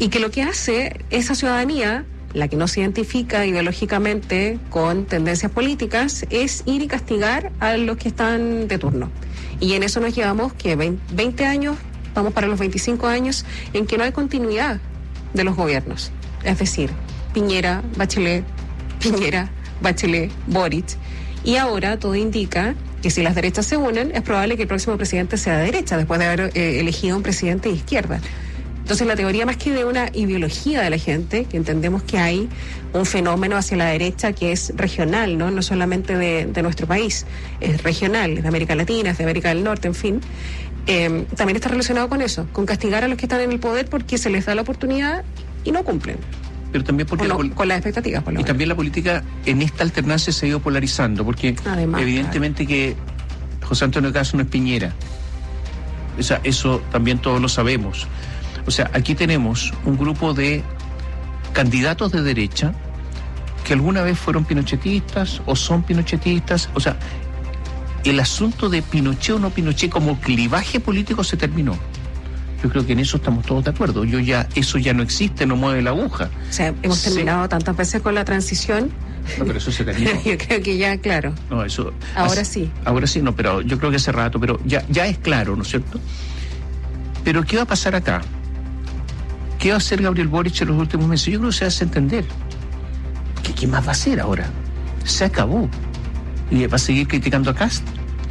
Y que lo que hace esa ciudadanía, la que no se identifica ideológicamente con tendencias políticas, es ir y castigar a los que están de turno. Y en eso nos llevamos que 20 años, vamos para los 25 años, en que no hay continuidad de los gobiernos. Es decir, Piñera, Bachelet, Boric. Y ahora todo indica que si las derechas se unen, es probable que el próximo presidente sea de derecha, después de haber elegido un presidente de izquierda. Entonces la teoría, más que de una ideología de la gente, que entendemos que hay un fenómeno hacia la derecha que es regional, no solamente de nuestro país, es regional, es de América Latina, es de América del Norte, en fin, también está relacionado con eso, con castigar a los que están en el poder porque se les da la oportunidad y no cumplen. Pero también porque con las expectativas, por lo menos. Y también la política en esta alternancia se ha ido polarizando, porque además, evidentemente que José Antonio Caz no es Piñera. O sea, eso también todos lo sabemos. O sea, aquí tenemos un grupo de candidatos de derecha que alguna vez fueron pinochetistas o son pinochetistas. O sea, el asunto de Pinochet o no Pinochet como clivaje político se terminó. Yo creo que en eso estamos todos de acuerdo. Eso ya no existe, no mueve la aguja. O sea, hemos terminado tantas veces con la transición. No, pero eso se terminó. Yo creo que ya, claro. No, eso. Ahora sí. Ahora sí, no, pero yo creo que hace rato, pero ya es claro, ¿no es cierto? Pero ¿qué va a pasar acá? ¿Qué va a hacer Gabriel Boric en los últimos meses? Yo creo que se hace entender. ¿Qué más va a hacer ahora? Se acabó. ¿Y va a seguir criticando a Kast?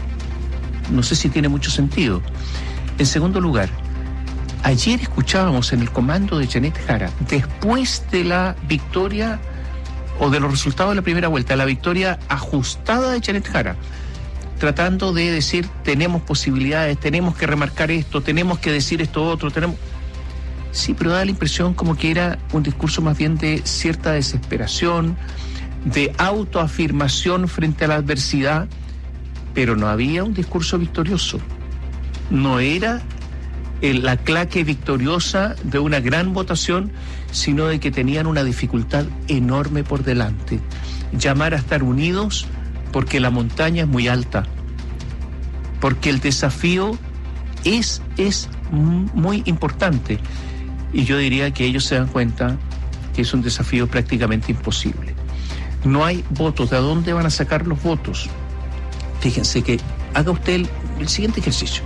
No sé si tiene mucho sentido. En segundo lugar, ayer escuchábamos en el comando de Janet Jara, después de la victoria o de los resultados de la primera vuelta, la victoria ajustada de Janet Jara, tratando de decir, tenemos posibilidades, tenemos que remarcar esto, tenemos que decir esto otro, Sí, pero da la impresión como que era un discurso más bien de cierta desesperación, de autoafirmación frente a la adversidad, pero no había un discurso victorioso. No era la claque victoriosa de una gran votación, sino de que tenían una dificultad enorme por delante. Llamar a estar unidos porque la montaña es muy alta, porque el desafío es muy importante. Y yo diría que ellos se dan cuenta que es un desafío prácticamente imposible. No hay votos. ¿De dónde van a sacar los votos? Fíjense que haga usted el siguiente ejercicio.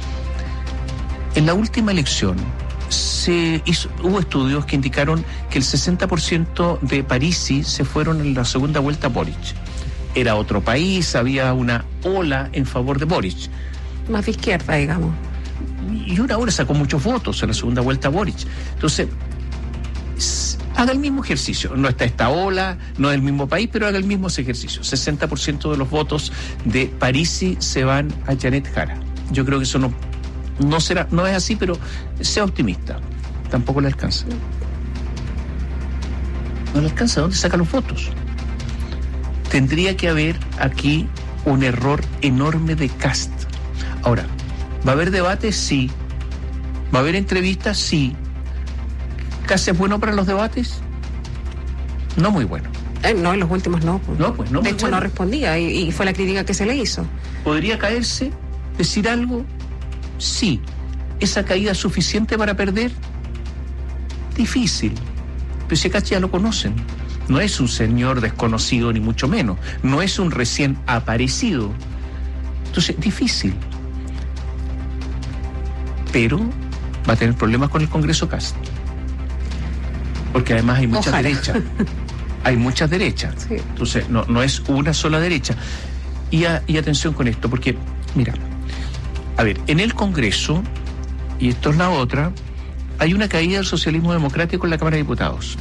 En la última elección hubo estudios que indicaron que el 60% de Parisi se fueron en la segunda vuelta a Boric. Era otro país, había una ola en favor de Boric. Más de izquierda, digamos. Y una hora sacó muchos votos en la segunda vuelta a Boric. Entonces, haga el mismo ejercicio. No está esta ola, no es el mismo país, pero haga el mismo ejercicio. 60% de los votos de Parisi se van a Janet Jara. Yo creo que eso no es así, pero sea optimista. Tampoco le alcanza. No le alcanza. ¿Dónde saca los votos? Tendría que haber aquí un error enorme de Kast. Ahora, ¿va a haber debates? Sí. ¿Va a haber entrevistas? Sí. ¿Kast es bueno para los debates? No muy bueno. No, en los últimos no. No, pues no. De hecho, no respondía y fue la crítica que se le hizo. ¿Podría caerse? ¿Decir algo? Sí. ¿Esa caída es suficiente para perder? Difícil. Pero si acá ya lo conocen. No es un señor desconocido ni mucho menos. No es un recién aparecido. Entonces, difícil. Pero va a tener problemas con el Congreso Kast. Porque además hay muchas derechas. Hay muchas derechas. Sí. Entonces, no es una sola derecha. Y atención con esto, porque, mira, a ver, en el Congreso, y esto es la otra, hay una caída del socialismo democrático en la Cámara de Diputados.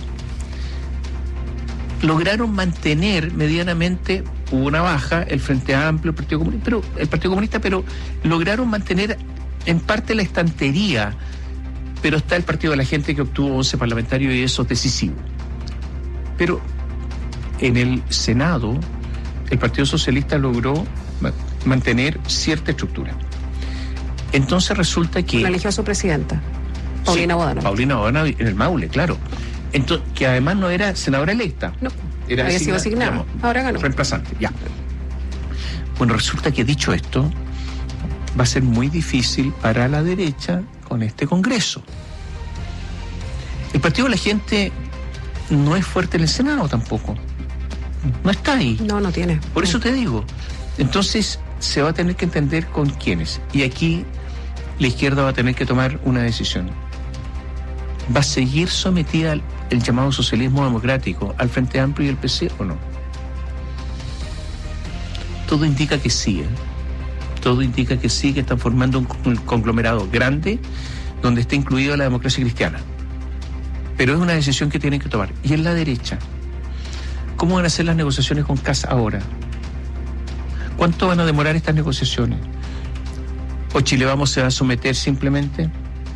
Lograron mantener medianamente, hubo una baja, el Frente Amplio, el Partido Comunista, pero lograron mantener en parte la estantería, pero está el Partido de la Gente que obtuvo 11 parlamentarios y eso es decisivo. Pero en el Senado, el Partido Socialista logró mantener cierta estructura. Entonces resulta que... La eligió a su presidenta, Paulina Bodanovich. Paulina Bodanovich en el Maule, claro. Entonces, que además no era senadora electa. No, era había sido asignada. Ahora ganó. Reemplazante, ya. Bueno, resulta que dicho esto, va a ser muy difícil para la derecha con este Congreso. El Partido de la Gente no es fuerte en el Senado tampoco. No está ahí. No tiene. Por eso te digo. Entonces se va a tener que entender con quiénes. Y aquí la izquierda va a tener que tomar una decisión. ¿Va a seguir sometida al llamado socialismo democrático, al Frente Amplio y el PC o no? Todo indica que sí. Todo indica que sí, que están formando un conglomerado grande donde está incluida la democracia cristiana. Pero es una decisión que tienen que tomar. Y en la derecha, ¿cómo van a ser las negociaciones con Kast ahora? ¿Cuánto van a demorar estas negociaciones? ¿O Chile Vamos se va a someter simplemente?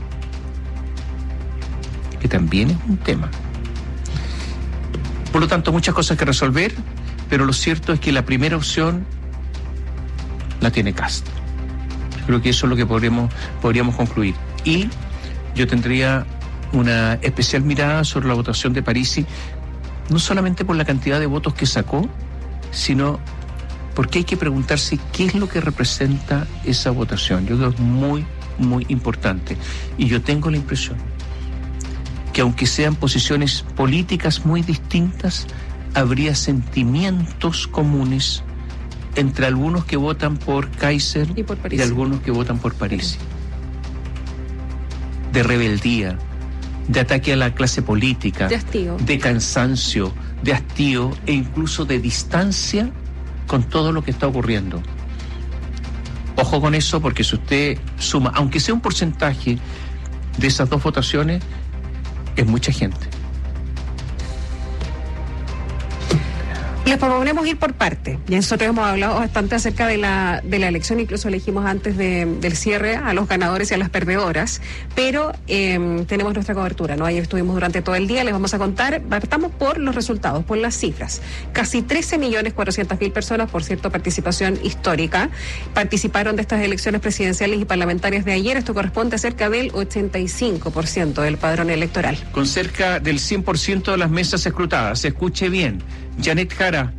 Que también es un tema. Por lo tanto, muchas cosas que resolver, pero lo cierto es que la primera opción la tiene Kast. Creo que eso es lo que podríamos concluir. Y yo tendría una especial mirada sobre la votación de Parisi, no solamente por la cantidad de votos que sacó, sino porque hay que preguntarse qué es lo que representa esa votación. Yo creo que es muy, muy importante. Y yo tengo la impresión que aunque sean posiciones políticas muy distintas, habría sentimientos comunes entre algunos que votan por Kaiser y algunos que votan por Parisi. De rebeldía, de ataque a la clase política, de hastío, de cansancio, de hastío e incluso de distancia con todo lo que está ocurriendo. Ojo con eso, porque si usted suma, aunque sea un porcentaje de esas dos votaciones, es mucha gente. Les proponemos ir por parte. Ya nosotros hemos hablado bastante acerca de la elección, incluso elegimos antes del cierre a los ganadores y a las perdedoras, pero tenemos nuestra cobertura, ¿no? Ahí estuvimos durante todo el día, les vamos a contar, partamos por los resultados, por las cifras. Casi 13.400.000 personas, por cierto, participación histórica, participaron de estas elecciones presidenciales y parlamentarias de ayer. Esto corresponde a cerca del 85% del padrón electoral. Con cerca del 100% de las mesas escrutadas, escuche bien, Janet Jara,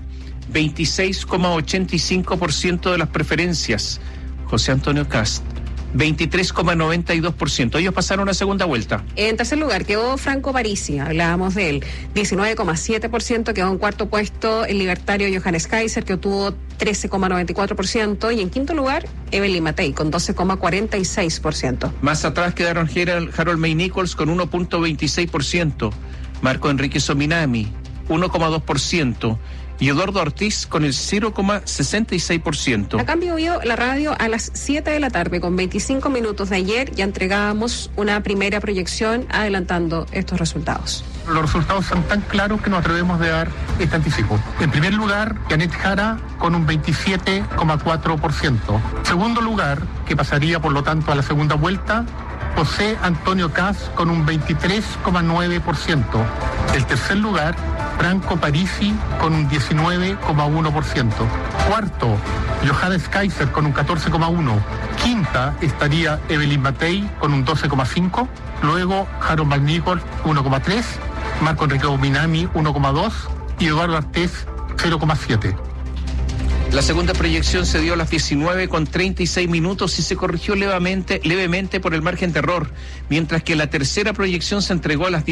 26,85% de las preferencias. José Antonio Kast, 23,92%. Ellos pasaron a segunda vuelta. En tercer lugar quedó Franco Parisi, hablábamos de él, 19,7%. Quedó en cuarto puesto el libertario Johannes Kaiser, que obtuvo 13,94%. Y en quinto lugar, Evelyn Matei, con 12,46%. Más atrás quedaron Harold May Nichols con 1,26%. Marco Enrique Sominami, 1,2%. Y Eduardo Ortiz con el 0,66%. A cambio vio la radio a las 7 de la tarde, con 25 minutos de ayer, ya entregábamos una primera proyección adelantando estos resultados. Los resultados son tan claros que nos atrevemos de dar este anticipo. En primer lugar, Janet Jara con un 27,4%. Segundo lugar, que pasaría por lo tanto a la segunda vuelta, José Antonio Kast con un 23,9%. El tercer lugar, Franco Parisi con un 19,1%. Cuarto, Johannes Kaiser con un 14,1%. Quinta estaría Evelyn Matei con un 12,5%. Luego Harold May Nichols 1,3%. Marco Enrique Sominami 1,2%. Y Eduardo Ortiz 0,7%. La segunda proyección se dio a las 19:36 y se corrigió levemente por el margen de error, mientras que la tercera proyección se entregó a las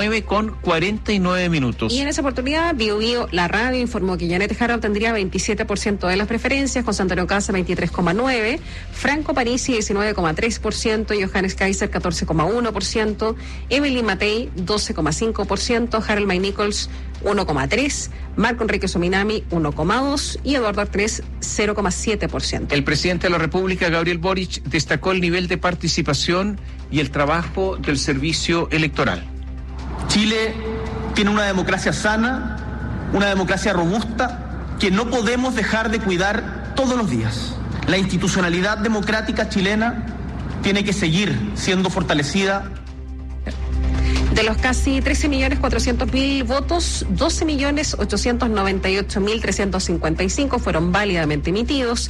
19:49. Y en esa oportunidad, Bio la radio informó que Janet Jara obtendría 27% de las preferencias, José Antonio Kast 23,9%, Franco Parisi 19,3%, Johannes Kaiser 14,1%, Evelyn Matei 12,5%, Harold May Nichols 1,3%, Marco Enrique Sominami 1,2% y Eduardo Ortiz 0,7%. El presidente de la República, Gabriel Boric, destacó el nivel de participación y el trabajo del servicio electoral. Chile tiene una democracia sana, una democracia robusta, que no podemos dejar de cuidar todos los días. La institucionalidad democrática chilena tiene que seguir siendo fortalecida. De los casi 13.400.000 votos, 12.898.355 fueron válidamente emitidos,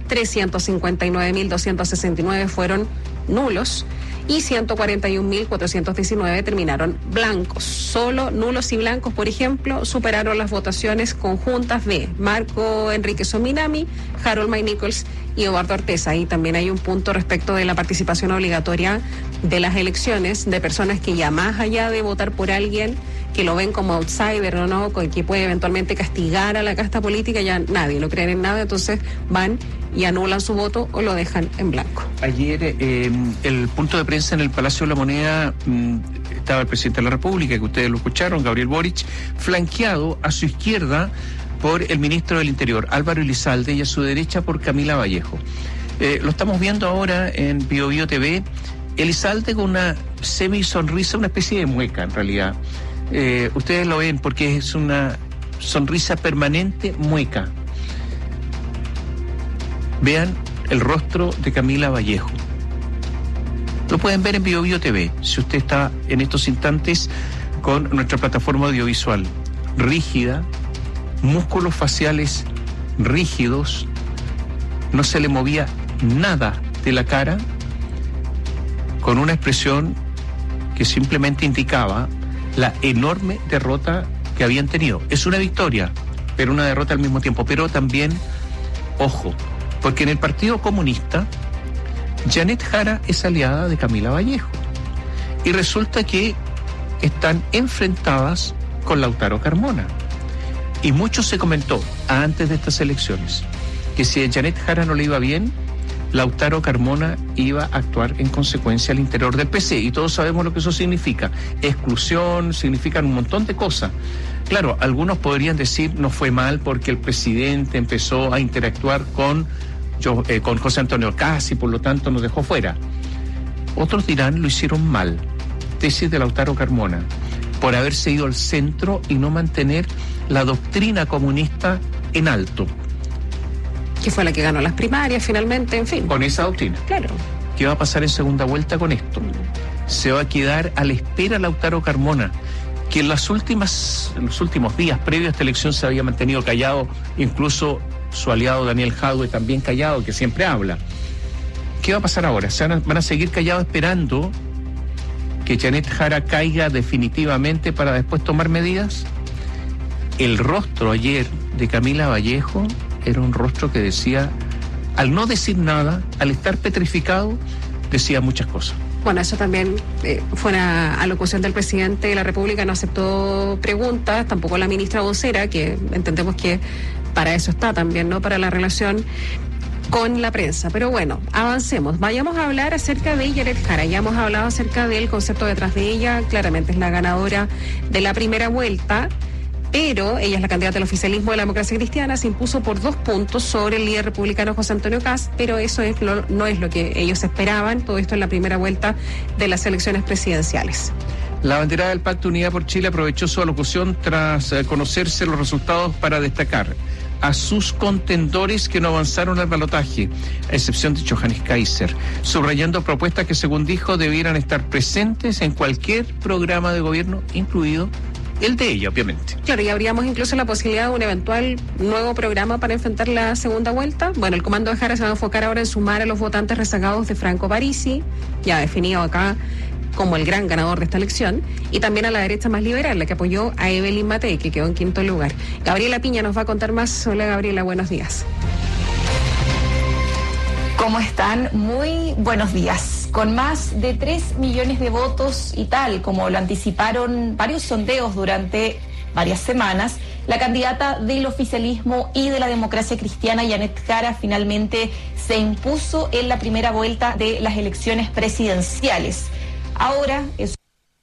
359.269 fueron nulos y 141.419 terminaron blancos. Solo nulos y blancos, por ejemplo, superaron las votaciones conjuntas de Marco Enrique Sominami, Harold May Nichols y Eduardo Arteza. Ahí también hay un punto respecto de la participación obligatoria de las elecciones de personas que ya más allá de votar por alguien que lo ven como outsider o no, que puede eventualmente castigar a la casta política, ya nadie lo creen en nada, entonces van y anulan su voto o lo dejan en blanco. Ayer, el punto de prensa en el Palacio de la Moneda, estaba el presidente de la República, que ustedes lo escucharon, Gabriel Boric, flanqueado a su izquierda por el ministro del Interior, Álvaro Elizalde, y a su derecha por Camila Vallejo. Lo estamos viendo ahora en Bio Bio TV, Elizalde con una semi-sonrisa, una especie de mueca en realidad. Ustedes lo ven porque es una sonrisa permanente mueca. Vean el rostro de Camila Vallejo. Lo pueden ver en Bio Bio TV, si usted está en estos instantes con nuestra plataforma audiovisual. Rígida, músculos faciales rígidos, no se le movía nada de la cara, con una expresión que simplemente indicaba la enorme derrota que habían tenido. Es una victoria, pero una derrota al mismo tiempo. Pero también, ojo, porque en el Partido Comunista, Janet Jara es aliada de Camila Vallejo. Y resulta que están enfrentadas con Lautaro Carmona. Y mucho se comentó antes de estas elecciones que si a Janet Jara no le iba bien, Lautaro Carmona iba a actuar en consecuencia al interior del PC, y todos sabemos lo que eso significa. Exclusión, significan un montón de cosas. Claro, algunos podrían decir no fue mal porque el presidente empezó a interactuar con José Antonio Kast y por lo tanto nos dejó fuera. Otros dirán lo hicieron mal, tesis de Lautaro Carmona, por haberse ido al centro y no mantener la doctrina comunista en alto. Que fue la que ganó las primarias finalmente, en fin. Con esa doctrina. Claro. ¿Qué va a pasar en segunda vuelta con esto? Se va a quedar a la espera Lautaro Carmona, que en los últimos días previos a esta elección se había mantenido callado, incluso su aliado Daniel Jadwe también callado, que siempre habla. ¿Qué va a pasar ahora? ¿Van a seguir callados esperando que Janet Jara caiga definitivamente para después tomar medidas? El rostro ayer de Camila Vallejo era un rostro que decía, al no decir nada, al estar petrificado, decía muchas cosas. Bueno, eso también fue una alocución del presidente de la República, no aceptó preguntas, tampoco la ministra vocera, que entendemos que para eso está también, ¿no? Para la relación con la prensa. Pero bueno, avancemos. Vayamos a hablar acerca de Janet Jara. Ya hemos hablado acerca del concepto detrás de ella. Claramente es la ganadora de la primera vuelta, pero ella es la candidata al oficialismo de la democracia cristiana, se impuso por 2 puntos sobre el líder republicano José Antonio Kast, pero eso no es lo que ellos esperaban, todo esto en la primera vuelta de las elecciones presidenciales. La banderada del Pacto Unidad por Chile aprovechó su alocución tras conocerse los resultados para destacar a sus contendores que no avanzaron al balotaje, a excepción de Johannes Kaiser, subrayando propuestas que, según dijo, debieran estar presentes en cualquier programa de gobierno, incluido el de ella, obviamente. Claro, y habríamos incluso la posibilidad de un eventual nuevo programa para enfrentar la segunda vuelta. Bueno, el comando de Jara se va a enfocar ahora en sumar a los votantes rezagados de Franco Parisi, ya definido acá como el gran ganador de esta elección, y también a la derecha más liberal, la que apoyó a Evelyn Matei, que quedó en 5º lugar. Gabriela Piña nos va a contar más. Hola, Gabriela, buenos días. ¿Cómo están? Muy buenos días. Con más de 3 millones de votos y tal, como lo anticiparon varios sondeos durante varias semanas, la candidata del oficialismo y de la democracia cristiana, Janet Jara, finalmente se impuso en la primera vuelta de las elecciones presidenciales. Ahora es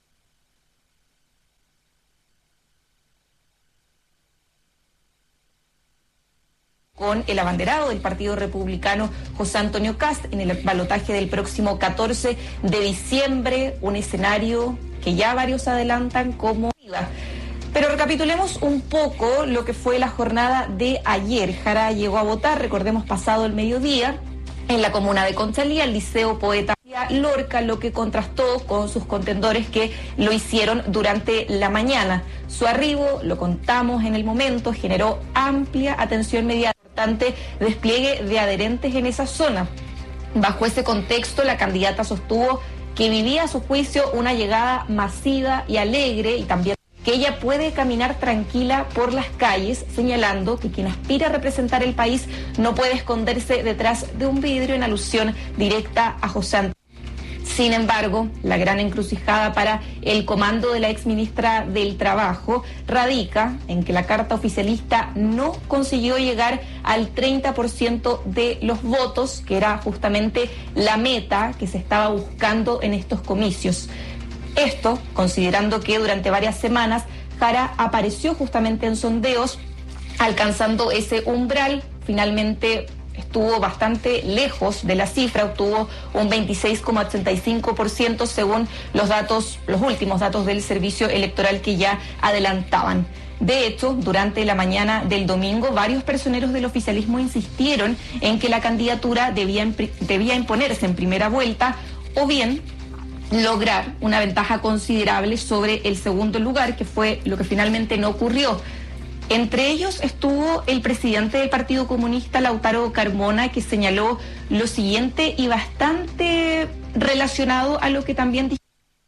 con el abanderado del Partido Republicano, José Antonio Kast, en el balotaje del próximo 14 de diciembre, un escenario que ya varios adelantan como... Pero recapitulemos un poco lo que fue la jornada de ayer. Jara llegó a votar, recordemos, pasado el mediodía, en la comuna de Conchalí, al Liceo Poeta Lorca, lo que contrastó con sus contendores que lo hicieron durante la mañana. Su arribo, lo contamos en el momento, generó amplia atención mediática, importante despliegue de adherentes en esa zona. Bajo ese contexto, la candidata sostuvo que vivía a su juicio una llegada masiva y alegre, y también que ella puede caminar tranquila por las calles, señalando que quien aspira a representar el país no puede esconderse detrás de un vidrio, en alusión directa a José Antonio. Sin embargo, la gran encrucijada para el comando de la exministra del Trabajo radica en que la carta oficialista no consiguió llegar al 30% de los votos, que era justamente la meta que se estaba buscando en estos comicios. Esto, considerando que durante varias semanas Jara apareció justamente en sondeos, alcanzando ese umbral. Finalmente estuvo bastante lejos de la cifra, obtuvo un 26,85% según los últimos datos del servicio electoral que ya adelantaban. De hecho, durante la mañana del domingo, varios personeros del oficialismo insistieron en que la candidatura debía imponerse en primera vuelta o bien lograr una ventaja considerable sobre el segundo lugar, que fue lo que finalmente no ocurrió. Entre ellos estuvo el presidente del Partido Comunista, Lautaro Carmona, que señaló lo siguiente y bastante relacionado a lo que también dijo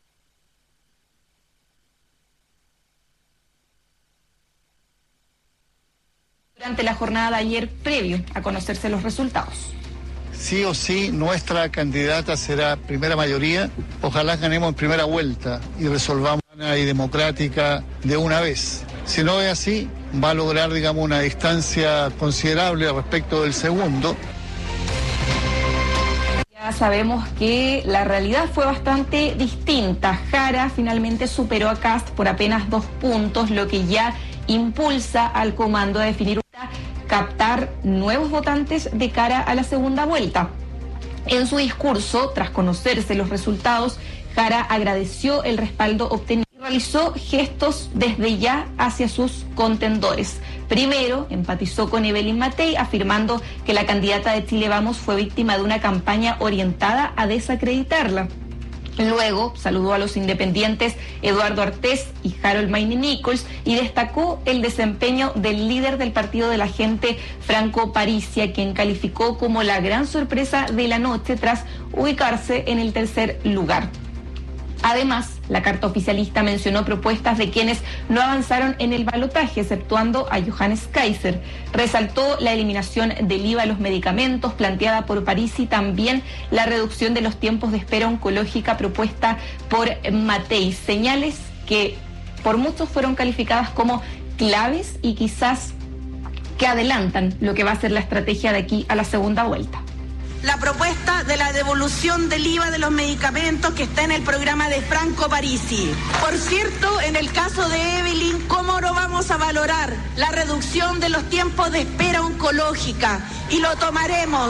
durante la jornada de ayer previo a conocerse los resultados. Sí o sí, nuestra candidata será primera mayoría. Ojalá ganemos en primera vuelta y resolvamos y democrática de una vez. Si no es así, va a lograr, digamos, una distancia considerable respecto del segundo. Ya sabemos que la realidad fue bastante distinta. Jara finalmente superó a Kast por apenas 2 puntos, lo que ya impulsa al comando a definir captar nuevos votantes de cara a la segunda vuelta. En su discurso, tras conocerse los resultados, Jara agradeció el respaldo obtenido y realizó gestos desde ya hacia sus contendores. Primero, empatizó con Evelyn Matei, afirmando que la candidata de Chile Vamos fue víctima de una campaña orientada a desacreditarla. Luego saludó a los independientes Eduardo Artés y Harold Mayne Nichols y destacó el desempeño del líder del Partido de la Gente, Franco Parisi, a quien calificó como la gran sorpresa de la noche tras ubicarse en el tercer lugar. Además, la carta oficialista mencionó propuestas de quienes no avanzaron en el balotaje, exceptuando a Johannes Kaiser. Resaltó la eliminación del IVA a los medicamentos planteada por Parisi, también la reducción de los tiempos de espera oncológica propuesta por Matei. Señales que por muchos fueron calificadas como claves y quizás que adelantan lo que va a ser la estrategia de aquí a la segunda vuelta. La propuesta de la devolución del IVA de los medicamentos que está en el programa de Franco Parisi. Por cierto, en el caso de Evelyn, ¿cómo no vamos a valorar la reducción de los tiempos de espera oncológica? Y lo tomaremos.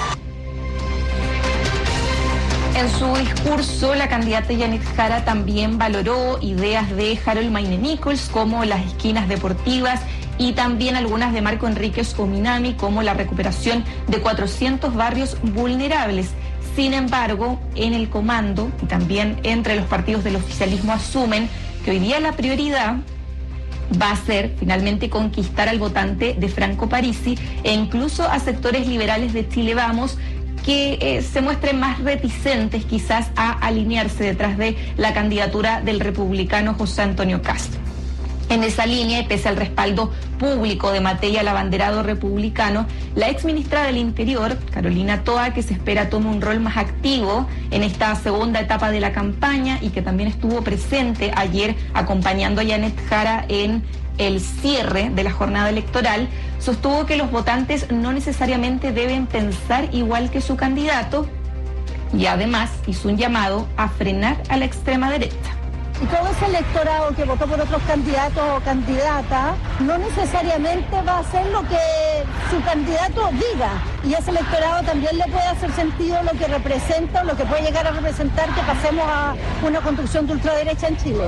En su discurso, la candidata Janet Jara también valoró ideas de Harold Mayne Nichols, como las esquinas deportivas, y también algunas de Marco Enríquez Ominami, como la recuperación de 400 barrios vulnerables. Sin embargo, en el comando y también entre los partidos del oficialismo asumen que hoy día la prioridad va a ser finalmente conquistar al votante de Franco Parisi e incluso a sectores liberales de Chile Vamos, que se muestren más reticentes quizás a alinearse detrás de la candidatura del republicano José Antonio Kast. En esa línea, y pese al respaldo público de Matei al abanderado republicano, la exministra del Interior, Carolina Toa, que se espera tome un rol más activo en esta segunda etapa de la campaña y que también estuvo presente ayer acompañando a Janet Jara en el cierre de la jornada electoral, sostuvo que los votantes no necesariamente deben pensar igual que su candidato y además hizo un llamado a frenar a la extrema derecha. Y todo ese electorado que votó por otros candidatos o candidatas no necesariamente va a hacer lo que su candidato diga. Y a ese electorado también le puede hacer sentido lo que representa o lo que puede llegar a representar que pasemos a una construcción de ultraderecha en Chile.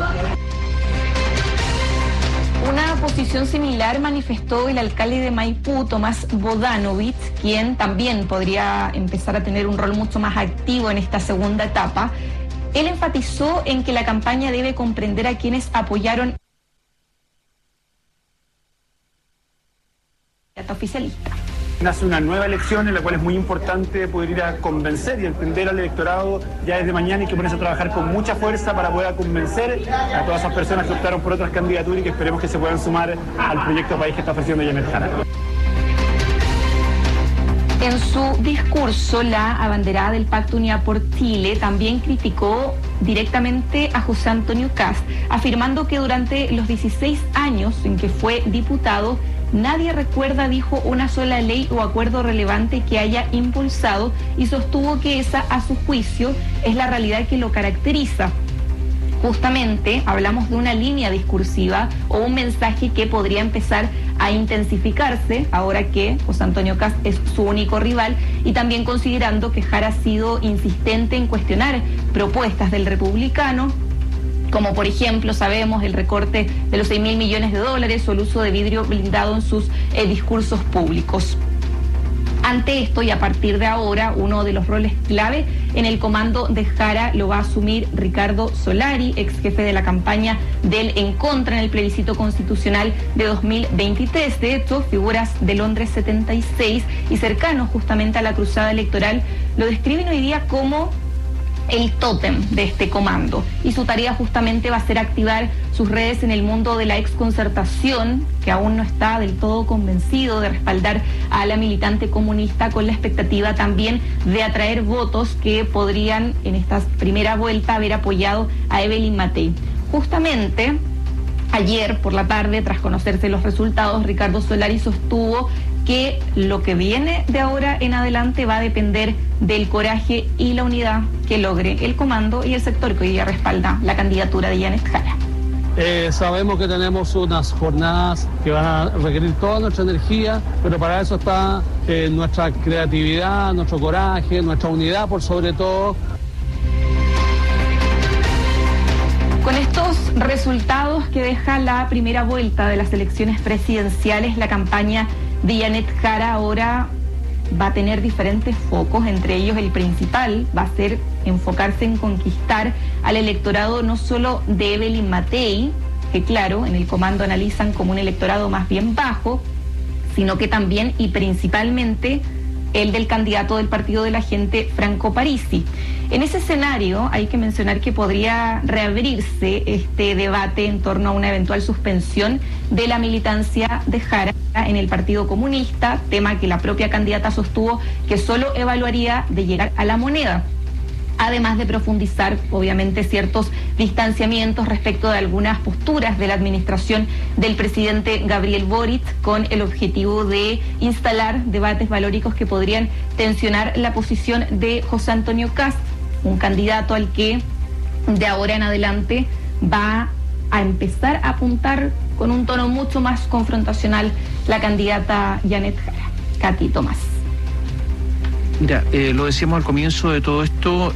Una posición similar manifestó el alcalde de Maipú, Tomás Bodanovich, quien también podría empezar a tener un rol mucho más activo en esta segunda etapa. Él enfatizó en que la campaña debe comprender a quienes apoyaron la oficialista. Nace una nueva elección en la cual es muy importante poder ir a convencer y entender al electorado ya desde mañana y que ponerse a trabajar con mucha fuerza para poder convencer a todas esas personas que optaron por otras candidaturas y que esperemos que se puedan sumar al proyecto país que está ofreciendo Janet Jara. En su discurso, la abanderada del Pacto Unidad por Chile también criticó directamente a José Antonio Kast, afirmando que durante los 16 años en que fue diputado, nadie recuerda, dijo, una sola ley o acuerdo relevante que haya impulsado, y sostuvo que esa, a su juicio, es la realidad que lo caracteriza. Justamente hablamos de una línea discursiva o un mensaje que podría empezar a intensificarse ahora que José Antonio Kast es su único rival, y también considerando que Jara ha sido insistente en cuestionar propuestas del republicano, como por ejemplo, sabemos, el recorte de los 6.000 millones de dólares o el uso de vidrio blindado en sus discursos públicos. Ante esto, y a partir de ahora, uno de los roles clave en el comando de Jara lo va a asumir Ricardo Solari, ex jefe de la campaña del En Contra en el plebiscito constitucional de 2023. De hecho, figuras de Londres 76 y cercanos justamente a la cruzada electoral lo describen hoy día como el tótem de este comando, y su tarea justamente va a ser activar sus redes en el mundo de la exconcertación, que aún no está del todo convencido de respaldar a la militante comunista, con la expectativa también de atraer votos que podrían en esta primera vuelta haber apoyado a Evelyn Matei. Justamente ayer por la tarde, tras conocerse los resultados, Ricardo Solari sostuvo que lo que viene de ahora en adelante va a depender del coraje y la unidad que logre el comando y el sector que hoy día respalda la candidatura de Janet Jara. Sabemos que tenemos unas jornadas que van a requerir toda nuestra energía, pero para eso está nuestra creatividad, nuestro coraje, nuestra unidad por sobre todo. Con estos resultados que deja la primera vuelta de las elecciones presidenciales, la campaña de Janet Jara ahora va a tener diferentes focos, entre ellos el principal va a ser enfocarse en conquistar al electorado no solo de Evelyn Matei, que claro, en el comando analizan como un electorado más bien bajo, sino que también y principalmente el del candidato del Partido de la Gente, Franco Parisi. En ese escenario hay que mencionar que podría reabrirse este debate en torno a una eventual suspensión de la militancia de Jara en el Partido Comunista, tema que la propia candidata sostuvo que solo evaluaría de llegar a la moneda, además de profundizar obviamente ciertos distanciamientos respecto de algunas posturas de la administración del presidente Gabriel Boric, con el objetivo de instalar debates valóricos que podrían tensionar la posición de José Antonio Kast, un candidato al que de ahora en adelante va a empezar a apuntar con un tono mucho más confrontacional la candidata Janet Jara. Katy Tomás. Mira, lo decíamos al comienzo de todo esto,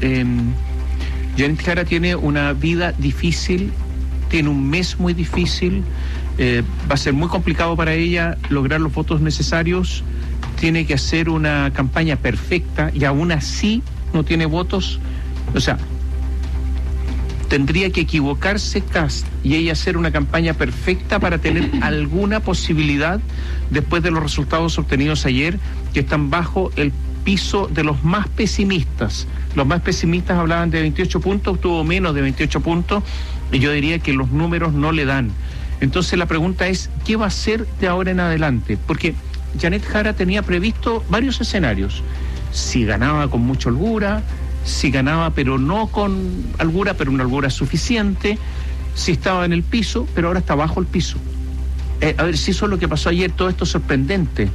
Janet Jara tiene una vida difícil, tiene un mes muy difícil, va a ser muy complicado para ella lograr los votos necesarios, tiene que hacer una campaña perfecta y aún así no tiene votos, o sea, tendría que equivocarse Kast y ella hacer una campaña perfecta para tener alguna posibilidad después de los resultados obtenidos ayer, que están bajo el piso de los más pesimistas. Los más pesimistas hablaban de 28 puntos, obtuvo menos de 28 puntos, y yo diría que los números no le dan. Entonces la pregunta es, ¿qué va a hacer de ahora en adelante? Porque Janet Jara tenía previsto varios escenarios. Si ganaba con mucha holgura, si ganaba pero no con holgura, pero una holgura suficiente, si estaba en el piso, pero ahora está bajo el piso. A ver, si eso es lo que pasó ayer, todo esto es sorprendente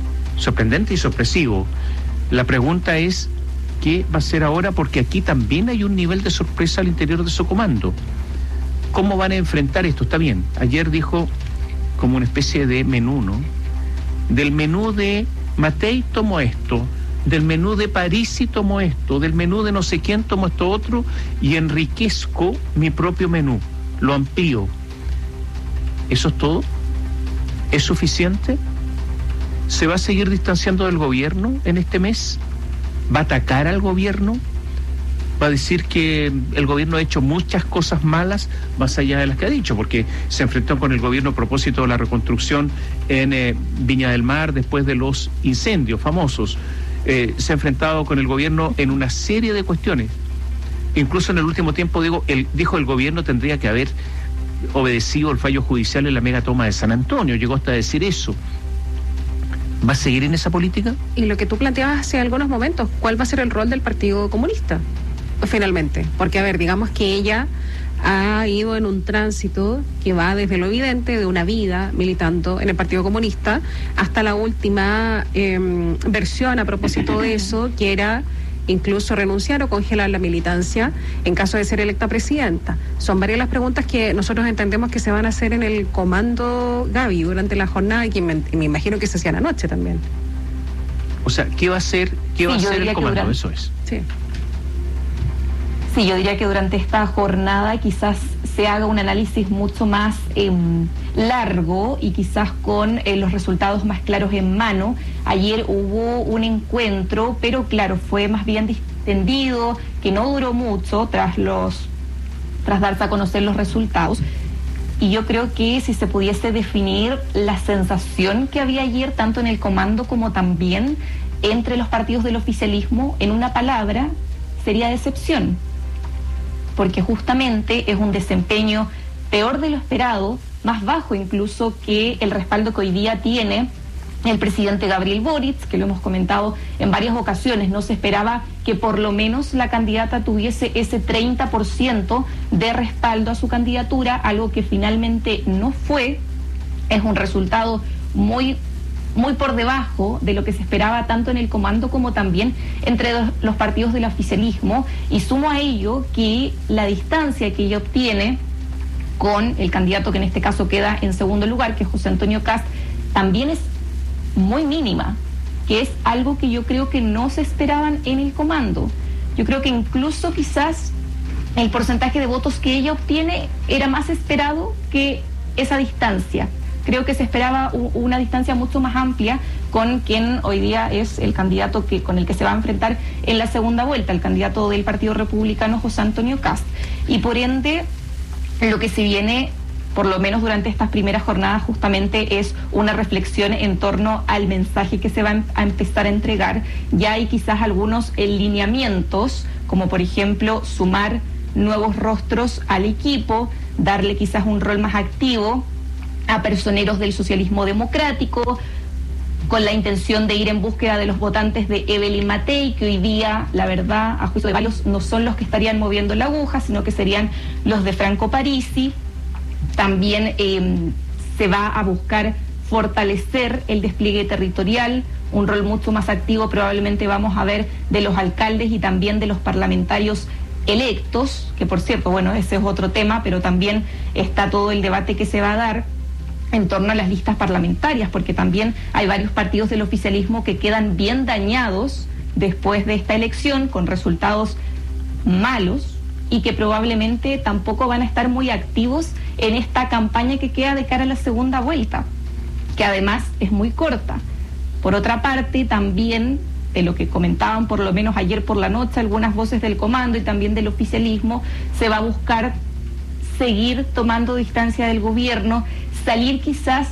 y sorpresivo. La pregunta es, ¿qué va a hacer ahora? Porque aquí también hay un nivel de sorpresa al interior de su comando. ¿Cómo van a enfrentar esto? Está bien, ayer dijo como una especie de menú, ¿no? Del menú de Matei tomo esto, del menú de Parisi tomo esto, del menú de no sé quién tomo esto otro, y enriquezco mi propio menú, lo amplío. ¿Eso es todo? ¿Es suficiente? ¿Se va a seguir distanciando del gobierno en este mes? ¿Va a atacar al gobierno? va a decir que el gobierno ha hecho muchas cosas malas más allá de las que ha dicho, porque se enfrentó con el gobierno a propósito de la reconstrucción en Viña del Mar después de los incendios famosos. Se ha enfrentado con el gobierno en una serie de cuestiones. Incluso en el último tiempo, dijo el gobierno tendría que haber obedecido el fallo judicial en la mega toma de San Antonio. Llegó hasta a decir eso. ¿Va a seguir en esa política? Y lo que tú planteabas hace algunos momentos, ¿cuál va a ser el rol del Partido Comunista? Finalmente, porque a ver, digamos que ella ha ido en un tránsito que va desde lo evidente de una vida militando en el Partido Comunista hasta la última versión a propósito de eso, que era incluso renunciar o congelar la militancia en caso de ser electa presidenta. Son varias las preguntas que nosotros entendemos que se van a hacer en el comando Gaby durante la jornada y que me imagino que se hacían anoche también. O sea, ¿qué va a hacer el comando? Eso es. Sí. Sí, yo diría que durante esta jornada quizás se haga un análisis mucho más largo y quizás con los resultados más claros en mano. Ayer hubo un encuentro, pero claro, fue más bien distendido, que no duró mucho tras darse a conocer los resultados. Y yo creo que si se pudiese definir la sensación que había ayer, tanto en el comando como también entre los partidos del oficialismo, en una palabra, sería decepción. Porque justamente es un desempeño peor de lo esperado, más bajo incluso que el respaldo que hoy día tiene el presidente Gabriel Boric, que lo hemos comentado en varias ocasiones. No se esperaba que por lo menos la candidata tuviese ese 30% de respaldo a su candidatura, algo que finalmente no fue. Es un resultado muy por debajo de lo que se esperaba tanto en el comando como también entre los partidos del oficialismo, y sumo a ello que la distancia que ella obtiene con el candidato que en este caso queda en segundo lugar, que es José Antonio Kast, también es muy mínima, que es algo que yo creo que no se esperaban en el comando. Yo creo que incluso quizás el porcentaje de votos que ella obtiene era más esperado que esa distancia. Creo que se esperaba una distancia mucho más amplia con quien hoy día es el candidato con el que se va a enfrentar en la segunda vuelta, el candidato del Partido Republicano, José Antonio Kast. Y por ende, lo que se viene, por lo menos durante estas primeras jornadas, justamente es una reflexión en torno al mensaje que se va a empezar a entregar. Ya hay quizás algunos lineamientos, como por ejemplo sumar nuevos rostros al equipo, darle quizás un rol más activo a personeros del socialismo democrático, con la intención de ir en búsqueda de los votantes de Evelyn Matei, que hoy día, la verdad, a juicio de varios, no son los que estarían moviendo la aguja, sino que serían los de Franco Parisi. También se va a buscar fortalecer el despliegue territorial, un rol mucho más activo probablemente vamos a ver de los alcaldes y también de los parlamentarios electos, que por cierto, bueno, ese es otro tema, pero también está todo el debate que se va a dar en torno a las listas parlamentarias, porque también hay varios partidos del oficialismo que quedan bien dañados después de esta elección, con resultados malos, y que probablemente tampoco van a estar muy activos en esta campaña que queda de cara a la segunda vuelta, que además es muy corta. Por otra parte, también de lo que comentaban por lo menos ayer por la noche algunas voces del comando y también del oficialismo, se va a buscar seguir tomando distancia del gobierno, salir quizás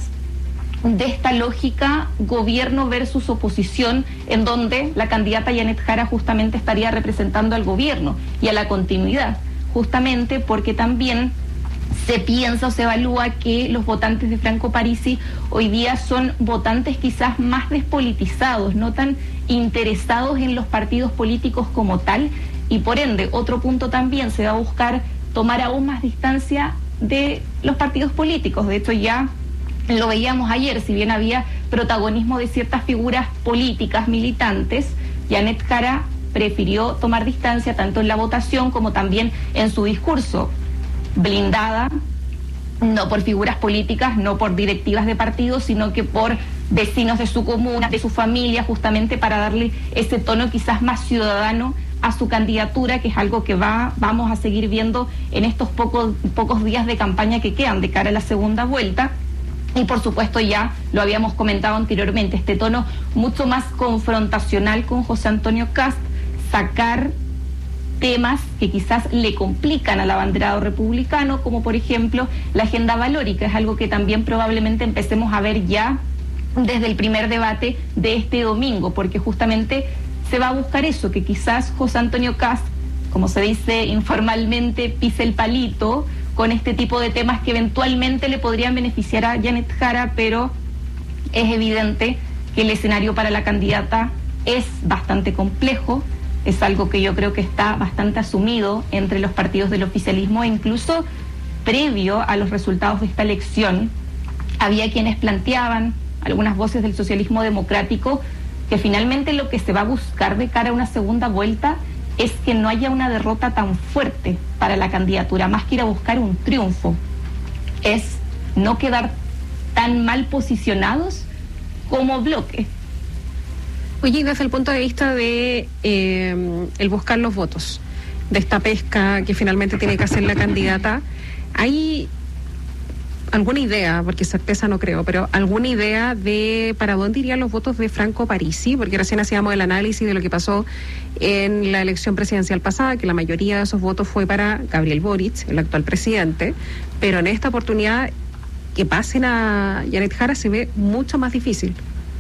de esta lógica gobierno versus oposición, en donde la candidata Janet Jara justamente estaría representando al gobierno y a la continuidad, justamente porque también se piensa o se evalúa que los votantes de Franco Parisi hoy día son votantes quizás más despolitizados, no tan interesados en los partidos políticos como tal, y por ende, otro punto también, se va a buscar tomar aún más distancia de los partidos políticos. De hecho, ya lo veíamos ayer, si bien había protagonismo de ciertas figuras políticas militantes, Janet Jara prefirió tomar distancia tanto en la votación como también en su discurso, blindada no por figuras políticas, no por directivas de partidos, sino que por vecinos de su comuna, de su familia, justamente para darle ese tono quizás más ciudadano a su candidatura, que es algo que vamos a seguir viendo en estos pocos días de campaña que quedan de cara a la segunda vuelta. Y por supuesto, ya lo habíamos comentado anteriormente, este tono mucho más confrontacional con José Antonio Kast, sacar temas que quizás le complican al abanderado republicano, como por ejemplo la agenda valórica. Es algo que también probablemente empecemos a ver ya desde el primer debate de este domingo, porque justamente se va a buscar eso, que quizás José Antonio Kast, como se dice informalmente, pise el palito con este tipo de temas que eventualmente le podrían beneficiar a Janet Jara, pero es evidente que el escenario para la candidata es bastante complejo, es algo que yo creo que está bastante asumido entre los partidos del oficialismo, e incluso previo a los resultados de esta elección, había quienes planteaban, algunas voces del socialismo democrático, que finalmente lo que se va a buscar de cara a una segunda vuelta es que no haya una derrota tan fuerte para la candidatura, más que ir a buscar un triunfo, es no quedar tan mal posicionados como bloque. Oye, desde el punto de vista de el buscar los votos, de esta pesca que finalmente tiene que hacer la candidata, ¿hay alguna idea, porque certeza no creo, pero alguna idea de para dónde irían los votos de Franco Parisi? Porque recién hacíamos el análisis de lo que pasó en la elección presidencial pasada, que la mayoría de esos votos fue para Gabriel Boric, el actual presidente, pero en esta oportunidad que pasen a Janet Jara se ve mucho más difícil.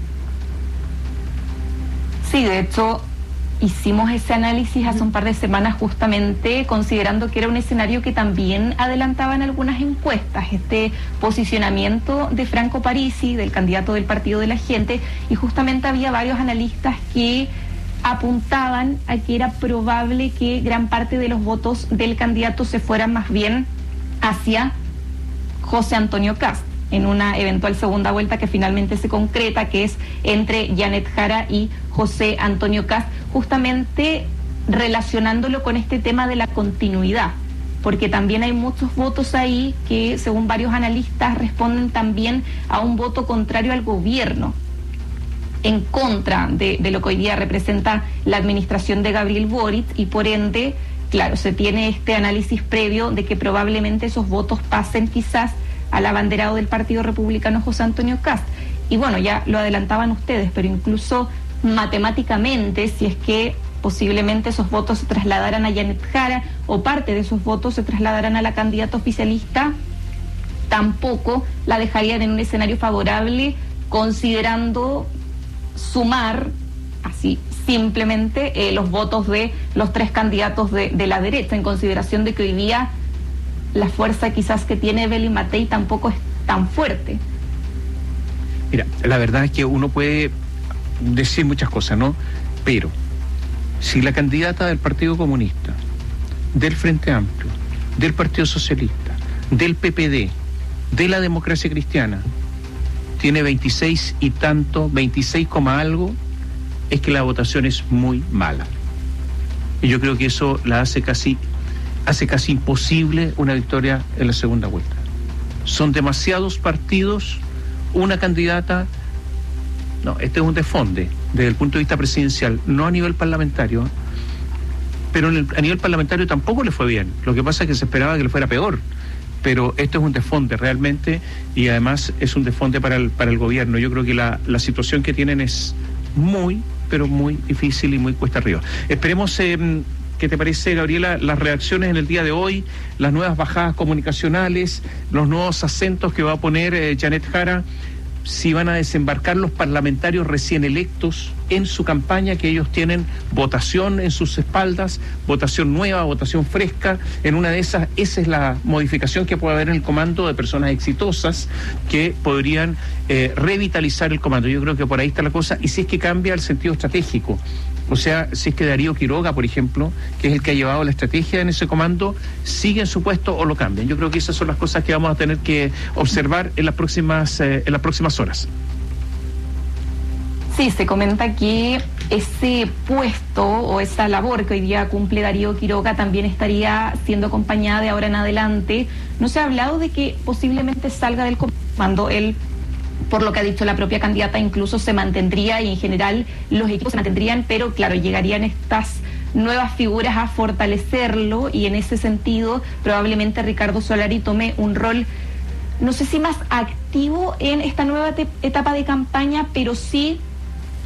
Sí, de hecho, hicimos ese análisis hace un par de semanas justamente considerando que era un escenario que también adelantaban algunas encuestas, este posicionamiento de Franco Parisi, del candidato del Partido de la Gente, y justamente había varios analistas que apuntaban a que era probable que gran parte de los votos del candidato se fueran más bien hacia José Antonio Kast, en una eventual segunda vuelta que finalmente se concreta, que es entre Janet Jara y José Antonio Kast, justamente relacionándolo con este tema de la continuidad, porque también hay muchos votos ahí que, según varios analistas, responden también a un voto contrario al gobierno, en contra de lo que hoy día representa la administración de Gabriel Boric, y por ende, claro, se tiene este análisis previo de que probablemente esos votos pasen quizás al abanderado del Partido Republicano, José Antonio Kast. Y bueno, ya lo adelantaban ustedes, pero incluso matemáticamente, si es que posiblemente esos votos se trasladaran a Janet Jara o parte de esos votos se trasladaran a la candidata oficialista, tampoco la dejarían en un escenario favorable, considerando sumar así simplemente los votos de los tres candidatos de la derecha, en consideración de que hoy día la fuerza quizás que tiene Evelyn Matei tampoco es tan fuerte. Mira, la verdad es que uno puede decir muchas cosas, ¿no? Pero si la candidata del Partido Comunista, del Frente Amplio, del Partido Socialista, del PPD, de la Democracia Cristiana, tiene 26 y tanto, 26, algo, es que la votación es muy mala. Y yo creo que eso la hace casi imposible una victoria en la segunda vuelta. Son demasiados partidos, una candidata. No, este es un desfonde desde el punto de vista presidencial, no a nivel parlamentario, pero a nivel parlamentario tampoco le fue bien. Lo que pasa es que se esperaba que le fuera peor, pero esto es un desfonde realmente, y además es un desfonde para el gobierno. Yo creo que la situación que tienen es muy, pero muy difícil y muy cuesta arriba. Esperemos, ¿qué te parece, Gabriela, las reacciones en el día de hoy, las nuevas bajadas comunicacionales, los nuevos acentos que va a poner Janet Jara, si van a desembarcar los parlamentarios recién electos en su campaña, que ellos tienen votación en sus espaldas, votación nueva, votación fresca? En una de esas, esa es la modificación que puede haber en el comando de personas exitosas que podrían revitalizar el comando. Yo creo que por ahí está la cosa, y si es que cambia el sentido estratégico. O sea, si es que Darío Quiroga, por ejemplo, que es el que ha llevado la estrategia en ese comando, sigue en su puesto o lo cambian. Yo creo que esas son las cosas que vamos a tener que observar en las próximas horas. Sí, se comenta que ese puesto o esa labor que hoy día cumple Darío Quiroga también estaría siendo acompañada de ahora en adelante. No se ha hablado de que posiblemente salga del comando. Él, por lo que ha dicho la propia candidata, incluso se mantendría, y en general los equipos se mantendrían, pero claro, llegarían estas nuevas figuras a fortalecerlo, y en ese sentido probablemente Ricardo Solari tome un rol, no sé si más activo en esta nueva etapa de campaña, pero sí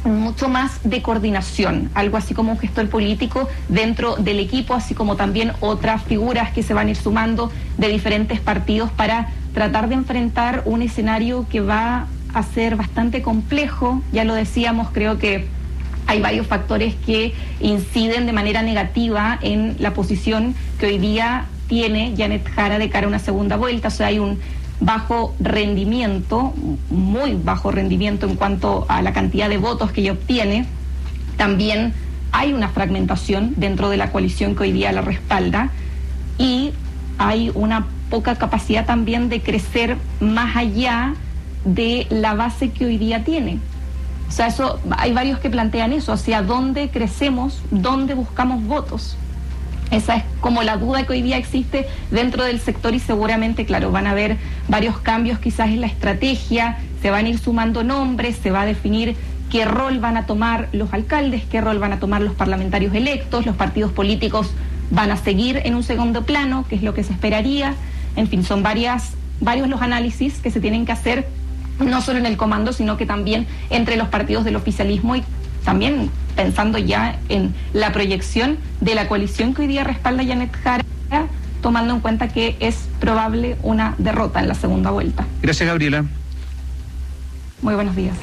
mucho más de coordinación, algo así como un gestor político dentro del equipo, así como también otras figuras que se van a ir sumando de diferentes partidos para tratar de enfrentar un escenario que va a ser bastante complejo. Ya lo decíamos, creo que hay varios factores que inciden de manera negativa en la posición que hoy día tiene Janet Jara de cara a una segunda vuelta. O sea, hay un bajo rendimiento, muy bajo rendimiento en cuanto a la cantidad de votos que ella obtiene. También hay una fragmentación dentro de la coalición que hoy día la respalda y hay una poca capacidad también de crecer más allá de la base que hoy día tiene. O sea, eso, hay varios que plantean eso, hacia dónde crecemos, dónde buscamos votos. Esa es como la duda que hoy día existe dentro del sector y seguramente, claro, van a haber varios cambios quizás en la estrategia, se van a ir sumando nombres, se va a definir qué rol van a tomar los alcaldes, qué rol van a tomar los parlamentarios electos, los partidos políticos van a seguir en un segundo plano, que es lo que se esperaría. En fin, son varios los análisis que se tienen que hacer, no solo en el comando, sino que también entre los partidos del oficialismo y también pensando ya en la proyección de la coalición que hoy día respalda a Janet Jara, tomando en cuenta que es probable una derrota en la segunda vuelta. Gracias, Gabriela. Muy buenos días.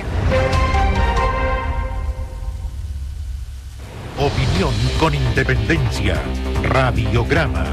Opinión con independencia. Radiograma.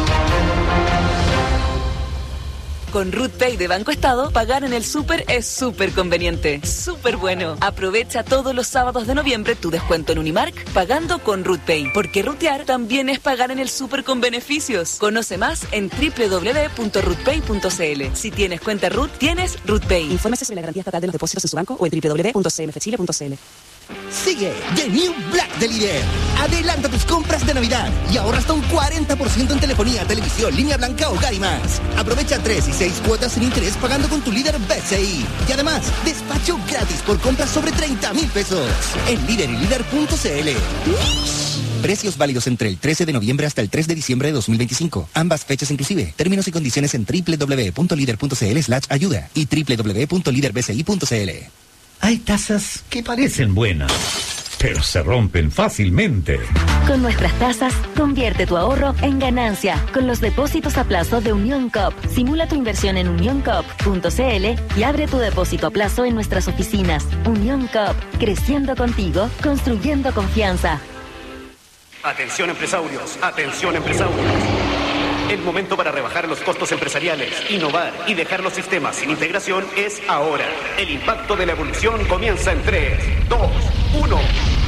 Con RutPay de Banco Estado, pagar en el súper es súper conveniente. Súper bueno. Aprovecha todos los sábados de noviembre tu descuento en Unimark pagando con RutPay. Porque rutear también es pagar en el súper con beneficios. Conoce más en www.rutpay.cl. Si tienes cuenta RUT, tienes RutPay. Infórmese sobre la garantía estatal de los depósitos en su banco o en www.cmfchile.cl. Sigue The New Black de Líder. Adelanta tus compras de Navidad y ahorra hasta un 40% en telefonía, televisión, línea blanca, hogar y más. Aprovecha 3 y 6 cuotas sin interés pagando con tu Líder BCI. Y además, despacho gratis por compras sobre 30,000 pesos. En Líder y Líder.cl. Precios válidos entre el 13 de noviembre hasta el 3 de diciembre de 2025. Ambas fechas inclusive. Términos y condiciones en www.lider.cl/ayuda y www.liderbci.cl. Hay tasas que parecen buenas, pero se rompen fácilmente. Con nuestras tasas, convierte tu ahorro en ganancia con los depósitos a plazo de Unión Coop. Simula tu inversión en unioncoop.cl y abre tu depósito a plazo en nuestras oficinas. Unión Coop, creciendo contigo, construyendo confianza. Atención empresarios, atención empresarios. El momento para rebajar los costos empresariales, innovar y dejar los sistemas sin integración es ahora. El impacto de la evolución comienza en 3, 2, 1.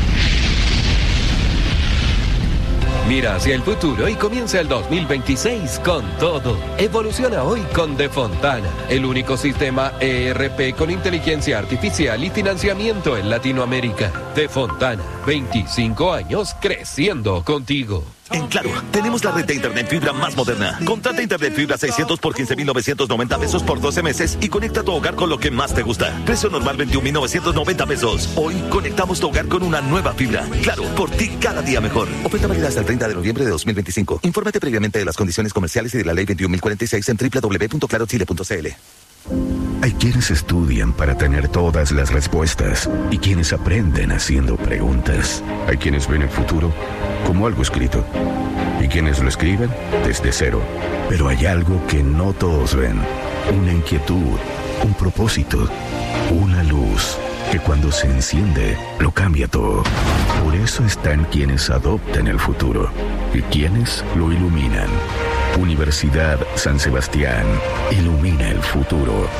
Mira hacia el futuro y comienza el 2026 con todo. Evoluciona hoy con De Fontana, el único sistema ERP con inteligencia artificial y financiamiento en Latinoamérica. De Fontana, 25 años creciendo contigo. En Claro, tenemos la red de internet fibra más moderna. Contrata internet fibra 600 por 15,990 pesos por 12 meses y conecta tu hogar con lo que más te gusta. Precio normal 21,990 pesos. Hoy conectamos tu hogar con una nueva fibra. Claro, por ti cada día mejor. Oferta válida hasta el 30 de noviembre de 2025. Infórmate previamente de las condiciones comerciales y de la ley 21.046 en www.clarochile.cl. Hay quienes estudian para tener todas las respuestas y quienes aprenden haciendo preguntas. Hay quienes ven el futuro como algo escrito y quienes lo escriben desde cero. Pero hay algo que no todos ven: una inquietud, un propósito, una luz que cuando se enciende lo cambia todo. Por eso están quienes adoptan el futuro y quienes lo iluminan. Universidad San Sebastián ilumina el futuro.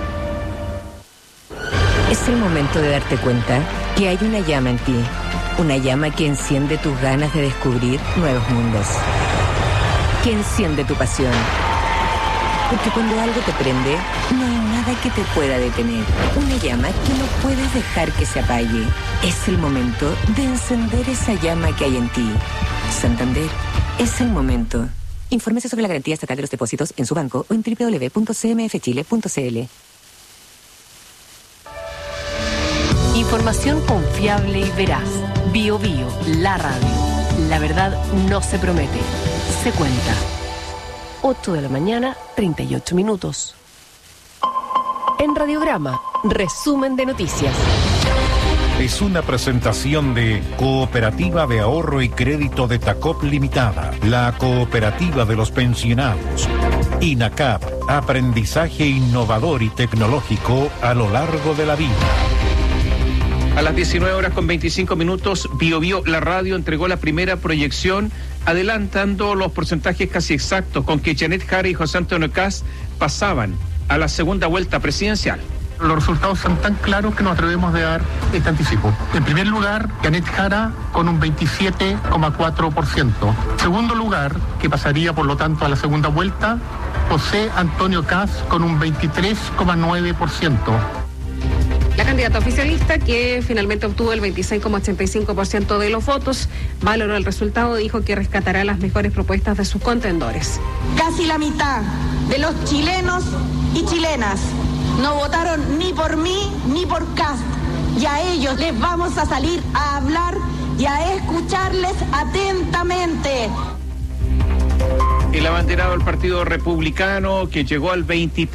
Es el momento de darte cuenta que hay una llama en ti. Una llama que enciende tus ganas de descubrir nuevos mundos. Que enciende tu pasión. Porque cuando algo te prende, no hay nada que te pueda detener. Una llama que no puedes dejar que se apague. Es el momento de encender esa llama que hay en ti. Santander, es el momento. Infórmese sobre la garantía estatal de los depósitos en su banco o en www.cmfchile.cl. Información confiable y veraz. Bio Bio, la radio. La verdad no se promete, se cuenta. 8 de la mañana, 38 minutos. En Radiograma, resumen de noticias. es una presentación de Cooperativa de Ahorro y Crédito de Tacop Limitada, la cooperativa de los pensionados. INACAP, aprendizaje innovador y tecnológico a lo largo de la vida. A las 19:25, BioBio, la radio, entregó la primera proyección, adelantando los porcentajes casi exactos con que Janet Jara y José Antonio Kast pasaban a la segunda vuelta presidencial. Los resultados son tan claros que nos atrevemos a dar este anticipo. En primer lugar, Janet Jara con un 27,4%. Segundo lugar, que pasaría por lo tanto a la segunda vuelta, José Antonio Kast con un 23,9%. La candidata oficialista, que finalmente obtuvo el 26,85% de los votos, valoró el resultado y dijo que rescatará las mejores propuestas de sus contendores. Casi la mitad de los chilenos y chilenas no votaron ni por mí ni por Kast, y a ellos les vamos a salir a hablar y a escucharles atentamente. El abanderado del Partido Republicano, que llegó al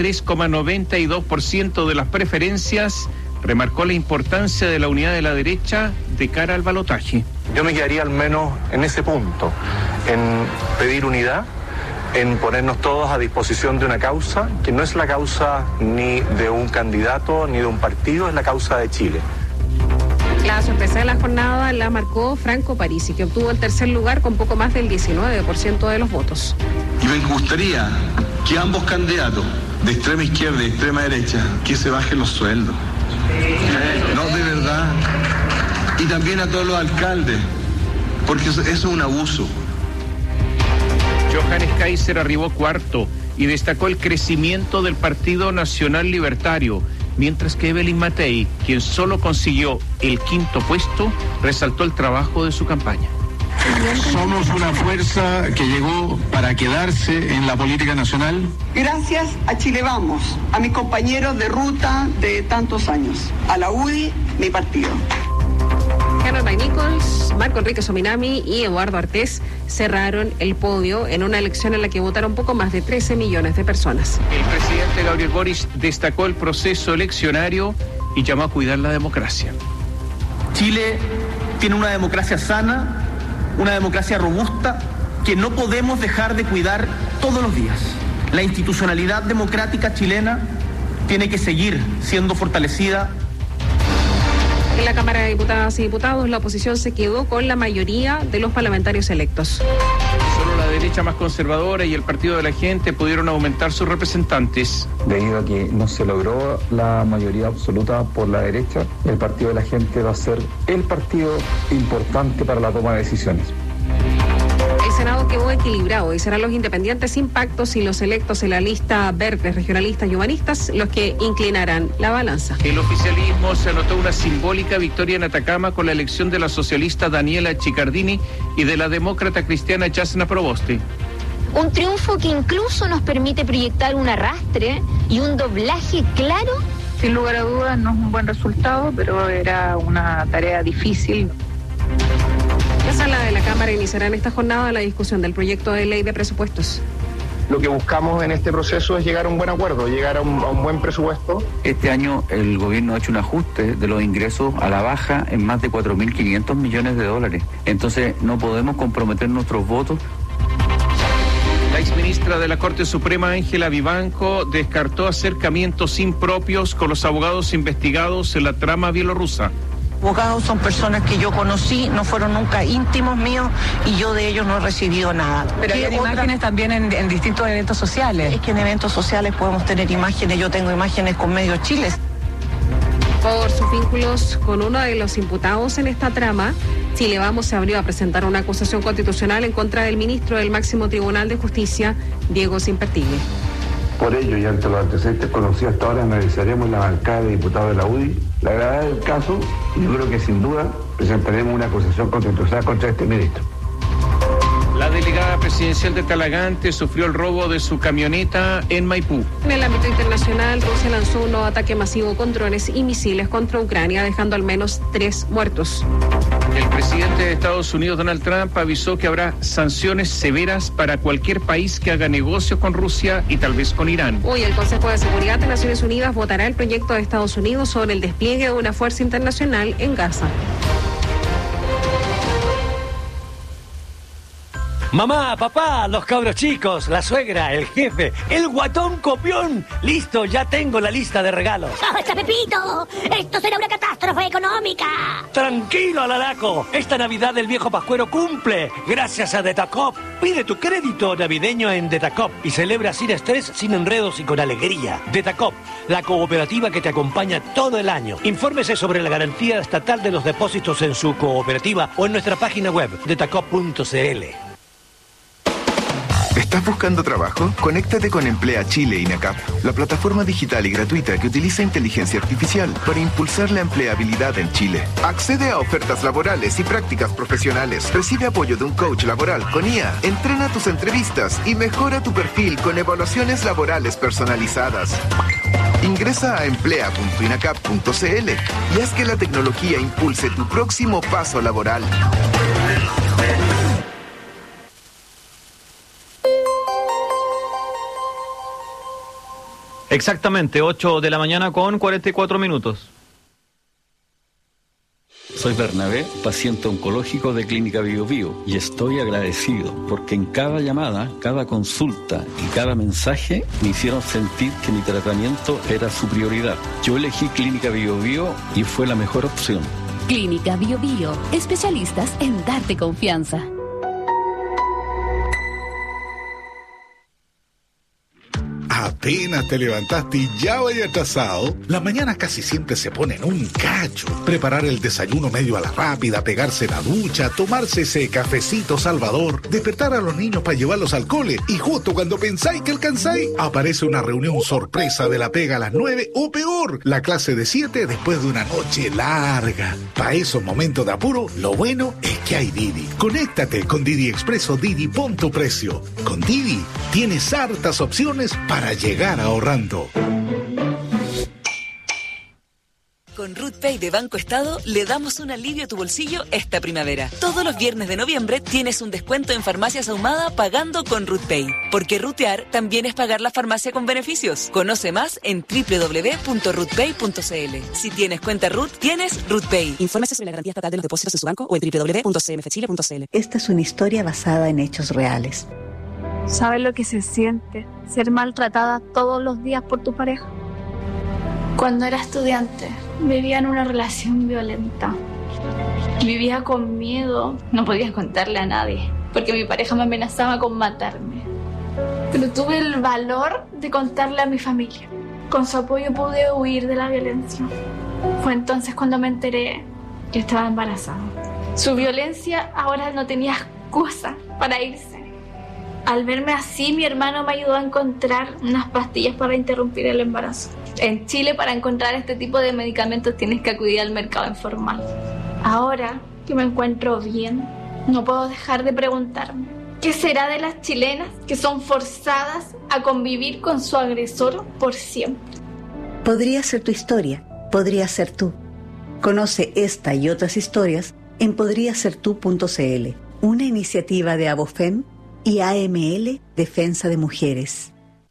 23,92% de las preferencias, remarcó la importancia de la unidad de la derecha de cara al balotaje. Yo me quedaría al menos en ese punto, en pedir unidad, en ponernos todos a disposición de una causa, que no es la causa ni de un candidato ni de un partido, es la causa de Chile. La sorpresa de la jornada la marcó Franco Parisi, que obtuvo el tercer lugar con poco más del 19% de los votos. Y me gustaría que ambos candidatos, de extrema izquierda y de extrema derecha, que se bajen los sueldos. No, de verdad. Y también a todos los alcaldes, porque eso es un abuso. Johannes Kaiser arribó cuarto y destacó el crecimiento del Partido Nacional Libertario, mientras que Evelyn Matei, quien solo consiguió el quinto puesto, resaltó el trabajo de su campaña. Somos una fuerza que llegó para quedarse en la política nacional. Gracias a Chile Vamos, a mis compañeros de ruta de tantos años, a la UDI, mi partido. Harold Nichols, Marco Enrique Sominami y Eduardo Artés cerraron el podio en una elección en la que votaron poco más de 13 millones de personas. El presidente Gabriel Boric destacó el proceso eleccionario y llamó a cuidar la democracia. Chile tiene una democracia sana, una democracia robusta, que no podemos dejar de cuidar todos los días. La institucionalidad democrática chilena tiene que seguir siendo fortalecida. En la Cámara de Diputadas y Diputados, la oposición se quedó con la mayoría de los parlamentarios electos. Solo la derecha más conservadora y el Partido de la Gente pudieron aumentar sus representantes. Debido a que no se logró la mayoría absoluta por la derecha, el Partido de la Gente va a ser el partido importante para la toma de decisiones. El Senado quedó equilibrado y serán los independientes sin pactos y los electos en la lista verdes, regionalistas y humanistas los que inclinarán la balanza. El oficialismo se anotó una simbólica victoria en Atacama con la elección de la socialista Daniela Chicardini y de la demócrata cristiana Yasna Proboste. Un triunfo que incluso nos permite proyectar un arrastre y un doblaje claro. Sin lugar a dudas no es un buen resultado, pero era una tarea difícil. La sala de la Cámara iniciará en esta jornada la discusión del proyecto de ley de presupuestos. Lo que buscamos en este proceso es llegar a un buen acuerdo, llegar a un buen presupuesto. Este año el gobierno ha hecho un ajuste de los ingresos a la baja en más de 4.500 millones de dólares. Entonces no podemos comprometer nuestros votos. La exministra de la Corte Suprema, Ángela Vivanco, descartó acercamientos impropios con los abogados investigados en la trama bielorrusa. Abogados son personas que yo conocí, no fueron nunca íntimos míos y yo de ellos no he recibido nada. Pero hay imágenes también en distintos eventos sociales. Es que en eventos sociales podemos tener imágenes, yo tengo imágenes con Medio Chile. Por sus vínculos con uno de los imputados en esta trama, Chile Vamos se abrió a presentar una acusación constitucional en contra del ministro del Máximo Tribunal de Justicia, Diego Simpertigui. Por ello, y ante los antecedentes conocidos hasta ahora, analizaremos la bancada de diputados de la UDI, la gravedad del caso, y yo creo que sin duda presentaremos una acusación constitucional contra este ministro. La delegada presidencial de Talagante sufrió el robo de su camioneta en Maipú. En el ámbito internacional, Rusia lanzó un nuevo ataque masivo con drones y misiles contra Ucrania, dejando al menos 3 muertos. El presidente de Estados Unidos, Donald Trump, avisó que habrá sanciones severas para cualquier país que haga negocios con Rusia y tal vez con Irán. Hoy el Consejo de Seguridad de Naciones Unidas votará el proyecto de Estados Unidos sobre el despliegue de una fuerza internacional en Gaza. Mamá, papá, los cabros chicos, la suegra, el jefe, el guatón copión. Listo, ya tengo la lista de regalos. ¡Basta, Pepito! ¡Esto será una catástrofe económica! Tranquilo, Alaraco. Esta Navidad el viejo Pascuero cumple. Gracias a Detacop. Pide tu crédito navideño en Detacop y celebra sin estrés, sin enredos y con alegría. Detacop, la cooperativa que te acompaña todo el año. Infórmese sobre la garantía estatal de los depósitos en su cooperativa o en nuestra página web, detacop.cl. ¿Estás buscando trabajo? Conéctate con Emplea Chile INACAP, la plataforma digital y gratuita que utiliza inteligencia artificial para impulsar la empleabilidad en Chile. Accede a ofertas laborales y prácticas profesionales. Recibe apoyo de un coach laboral con IA. Entrena tus entrevistas y mejora tu perfil con evaluaciones laborales personalizadas. Ingresa a emplea.inacap.cl y haz que la tecnología impulse tu próximo paso laboral. Exactamente, 8 de la mañana con 44 minutos. Soy Bernabé, paciente oncológico de Clínica Bio Bio, y estoy agradecido porque en cada llamada, cada consulta y cada mensaje me hicieron sentir que mi tratamiento era su prioridad. Yo elegí Clínica Bio Bio y fue la mejor opción. Clínica Bio Bio, especialistas en darte confianza. Apenas te levantaste y ya vaya atrasado. Las mañanas casi siempre se ponen un cacho. Preparar el desayuno medio a la rápida, pegarse la ducha, tomarse ese cafecito salvador, despertar a los niños para llevarlos al cole y justo cuando pensáis que alcanzáis, aparece una reunión sorpresa de la pega a las 9 o peor, la clase de 7 después de una noche larga. Para esos momentos de apuro, lo bueno es que hay Didi. Conéctate con Didi Expreso Didi, pon tu precio. Con Didi tienes hartas opciones para llegar ahorrando. Con RootPay de Banco Estado le damos un alivio a tu bolsillo esta primavera. Todos los viernes de noviembre tienes un descuento en Farmacias Ahumada pagando con RootPay. Porque rutear también es pagar la farmacia con beneficios. Conoce más en www.rootpay.cl. Si tienes cuenta Root, tienes RootPay. Infórmese sobre la garantía estatal de los depósitos en su banco o en www.cmfchile.cl. Esta es una historia basada en hechos reales. ¿Sabes lo que se siente ser maltratada todos los días por tu pareja? Cuando era estudiante, vivía en una relación violenta. Vivía con miedo, no podía contarle a nadie, porque mi pareja me amenazaba con matarme. Pero tuve el valor de contarle a mi familia. Con su apoyo pude huir de la violencia. Fue entonces cuando me enteré que estaba embarazada. Su violencia ahora no tenía excusa para irse. Al verme así, mi hermano me ayudó a encontrar unas pastillas para interrumpir el embarazo. En Chile, para encontrar este tipo de medicamentos tienes que acudir al mercado informal. Ahora que me encuentro bien, no puedo dejar de preguntarme, ¿qué será de las chilenas que son forzadas a convivir con su agresor por siempre? Podría ser tu historia, podría ser tú. Conoce esta y otras historias en podriasertu.cl, una iniciativa de Abofem y AML Defensa de Mujeres.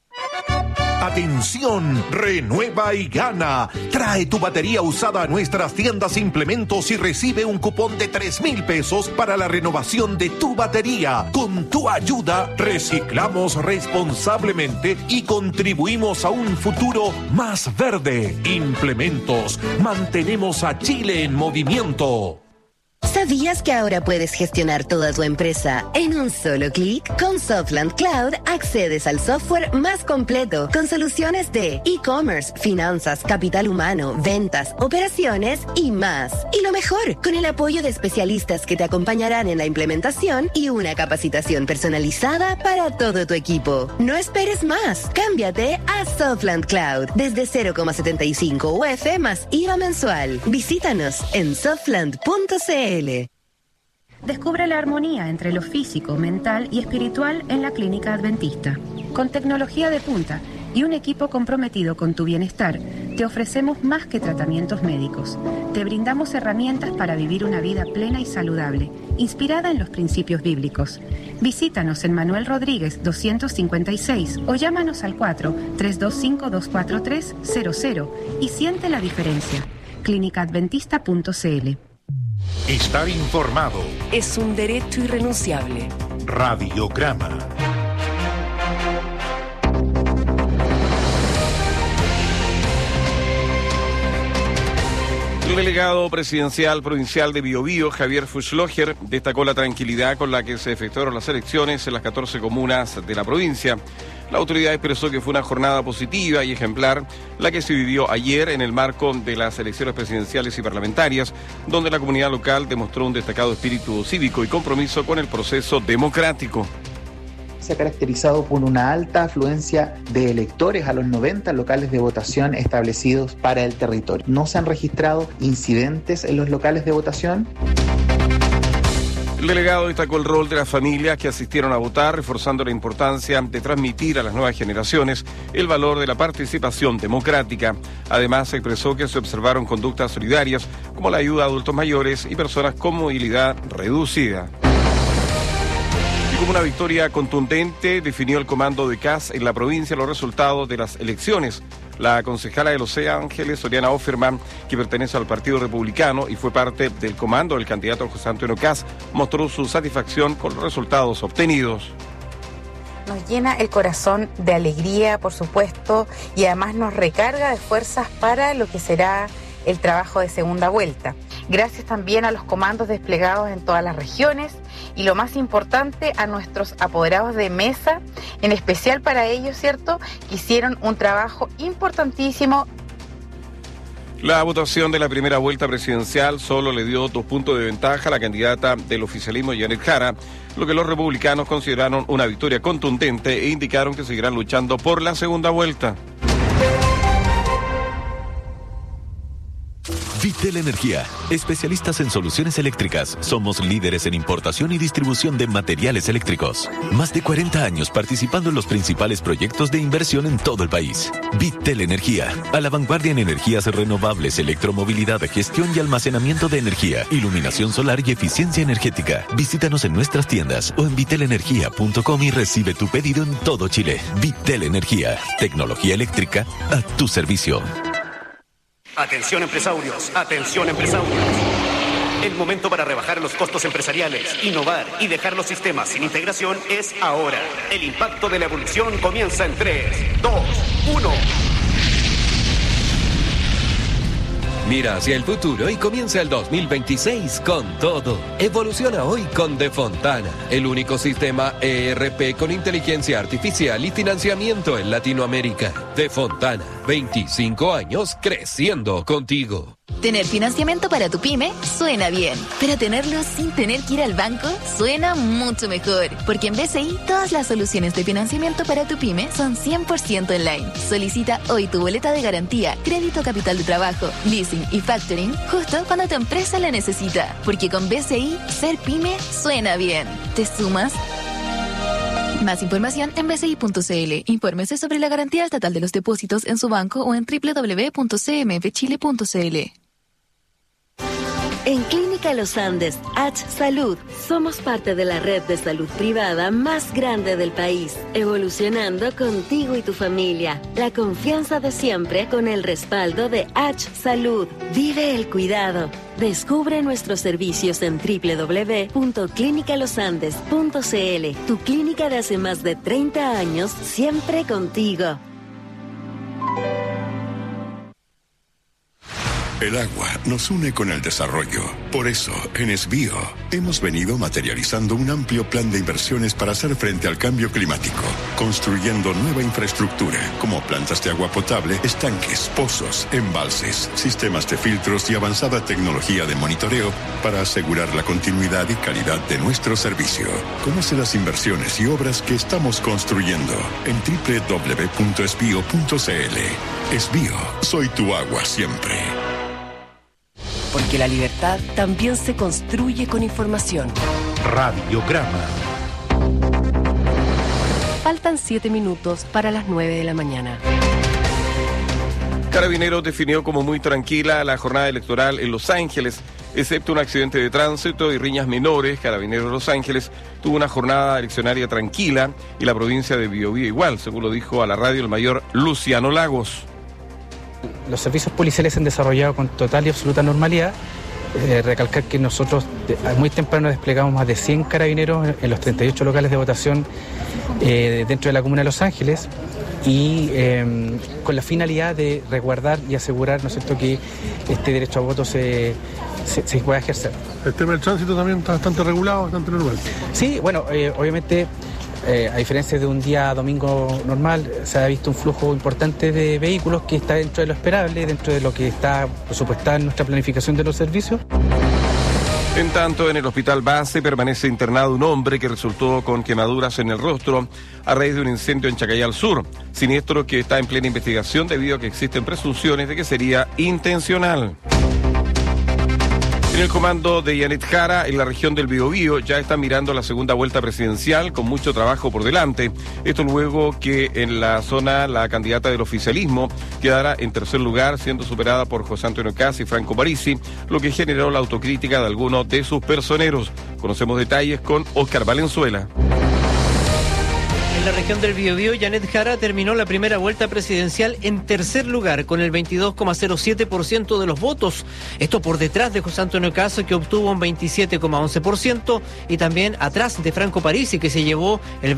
Atención, renueva y gana. Trae tu batería usada a nuestras tiendas Implementos y recibe un cupón de 3,000 pesos para la renovación de tu batería. Con tu ayuda, reciclamos responsablemente y contribuimos a un futuro más verde. Implementos, mantenemos a Chile en movimiento. ¿Sabías que ahora puedes gestionar toda tu empresa en un solo clic? Con Softland Cloud accedes al software más completo con soluciones de e-commerce, finanzas, capital humano, ventas, operaciones y más. Y lo mejor, con el apoyo de especialistas que te acompañarán en la implementación y una capacitación personalizada para todo tu equipo. No esperes más. Cámbiate a Softland Cloud desde 0,75 UF más IVA mensual. Visítanos en softland.cl. Descubre la armonía entre lo físico, mental y espiritual en la Clínica Adventista. Con tecnología de punta y un equipo comprometido con tu bienestar, te ofrecemos más que tratamientos médicos. Te brindamos herramientas para vivir una vida plena y saludable, inspirada en los principios bíblicos. Visítanos en Manuel Rodríguez 256 o llámanos al 4-325-243-00 y siente la diferencia. clínicaadventista.cl. Estar informado es un derecho irrenunciable. Radiograma. El delegado presidencial provincial de Biobío, Javier Fuchsloger, destacó la tranquilidad con la que se efectuaron las elecciones en las 14 comunas de la provincia. La autoridad expresó que fue una jornada positiva y ejemplar la que se vivió ayer en el marco de las elecciones presidenciales y parlamentarias, donde la comunidad local demostró un destacado espíritu cívico y compromiso con el proceso democrático. Se ha caracterizado por una alta afluencia de electores a los 90 locales de votación establecidos para el territorio. No se han registrado incidentes en los locales de votación. El delegado destacó el rol de las familias que asistieron a votar, reforzando la importancia de transmitir a las nuevas generaciones el valor de la participación democrática. Además, expresó que se observaron conductas solidarias como la ayuda a adultos mayores y personas con movilidad reducida. Y como una victoria contundente, definió el comando de CAS en la provincia los resultados de las elecciones. La concejala de Los Ángeles, Oriana Offerman, que pertenece al Partido Republicano y fue parte del comando del candidato José Antonio Kast, mostró su satisfacción con los resultados obtenidos. Nos llena el corazón de alegría, por supuesto, y además nos recarga de fuerzas para lo que será el trabajo de segunda vuelta. Gracias también a los comandos desplegados en todas las regiones y lo más importante, a nuestros apoderados de mesa, en especial para ellos, ¿cierto?, que hicieron un trabajo importantísimo. La votación de la primera vuelta presidencial solo le dio 2 puntos de ventaja a la candidata del oficialismo, Janet Jara, lo que los republicanos consideraron una victoria contundente e indicaron que seguirán luchando por la segunda vuelta. Vitel Energía, especialistas en soluciones eléctricas. Somos líderes en importación y distribución de materiales eléctricos. Más de 40 años participando en los principales proyectos de inversión en todo el país. Vitel Energía, a la vanguardia en energías renovables, electromovilidad, gestión y almacenamiento de energía, iluminación solar y eficiencia energética. Visítanos en nuestras tiendas o en vitelenergia.com y recibe tu pedido en todo Chile. Vitel Energía, tecnología eléctrica a tu servicio. Atención empresarios, atención empresarios. El momento para rebajar los costos empresariales, innovar y dejar los sistemas sin integración es ahora. El impacto de la evolución comienza en 3, 2, 1. Mira hacia el futuro y comienza el 2026 con todo. Evoluciona hoy con De Fontana, el único sistema ERP con inteligencia artificial y financiamiento en Latinoamérica. De Fontana, 25 años creciendo contigo. Tener financiamiento para tu pyme suena bien, pero tenerlo sin tener que ir al banco suena mucho mejor, porque en BCI todas las soluciones de financiamiento para tu pyme son 100% online. Solicita hoy tu boleta de garantía, crédito capital de trabajo, leasing y factoring justo cuando tu empresa la necesita, porque con BCI ser pyme suena bien. ¿Te sumas? Más información en bci.cl. Infórmese sobre la garantía estatal de los depósitos en su banco o en www.cmfchile.cl. En Clínica Los Andes, H Salud, somos parte de la red de salud privada más grande del país, evolucionando contigo y tu familia. La confianza de siempre con el respaldo de H Salud. Vive el cuidado. Descubre nuestros servicios en www.clinicalosandes.cl. Tu clínica de hace más de 30 años, siempre contigo. El agua nos une con el desarrollo. Por eso, en Esbío, hemos venido materializando un amplio plan de inversiones para hacer frente al cambio climático, construyendo nueva infraestructura, como plantas de agua potable, estanques, pozos, embalses, sistemas de filtros y avanzada tecnología de monitoreo para asegurar la continuidad y calidad de nuestro servicio. Conoce las inversiones y obras que estamos construyendo en www.esbio.cl. Esbío, soy tu agua siempre. porque la libertad también se construye con información. Radiograma. Faltan 7 minutos para las 9 de la mañana. Carabineros definió como muy tranquila la jornada electoral en Los Ángeles, excepto un accidente de tránsito y riñas menores. Carabineros de Los Ángeles tuvo una jornada eleccionaria tranquila y la provincia de Biobío igual, según lo dijo a la radio el mayor Luciano Lagos. Los servicios policiales se han desarrollado con total y absoluta normalidad. Recalcar que nosotros muy temprano desplegamos más de 100 carabineros en los 38 locales de votación dentro de la comuna de Los Ángeles y con la finalidad de resguardar y asegurar, ¿no es cierto?, que este derecho a voto se pueda ejercer. El tema del tránsito también está bastante regulado, bastante normal. Sí, bueno, obviamente, a diferencia de un día domingo normal, se ha visto un flujo importante de vehículos que está dentro de lo esperable, dentro de lo que está presupuestado en nuestra planificación de los servicios. En tanto, en el hospital base permanece internado un hombre que resultó con quemaduras en el rostro a raíz de un incendio en Chacayal Sur, siniestro que está en plena investigación debido a que existen presunciones de que sería intencional. En el comando de Janet Jara, en la región del Biobío, ya están mirando la segunda vuelta presidencial con mucho trabajo por delante. Esto luego que en la zona la candidata del oficialismo quedara en tercer lugar, siendo superada por José Antonio Caz y Franco Parisi, lo que generó la autocrítica de algunos de sus personeros. Conocemos detalles con Óscar Valenzuela. En la región del Biobío, Janet Jara terminó la primera vuelta presidencial en tercer lugar con el 22,07% de los votos. Esto por detrás de José Antonio Caz, que obtuvo un 27,11%, y también atrás de Franco Parisi, que se llevó el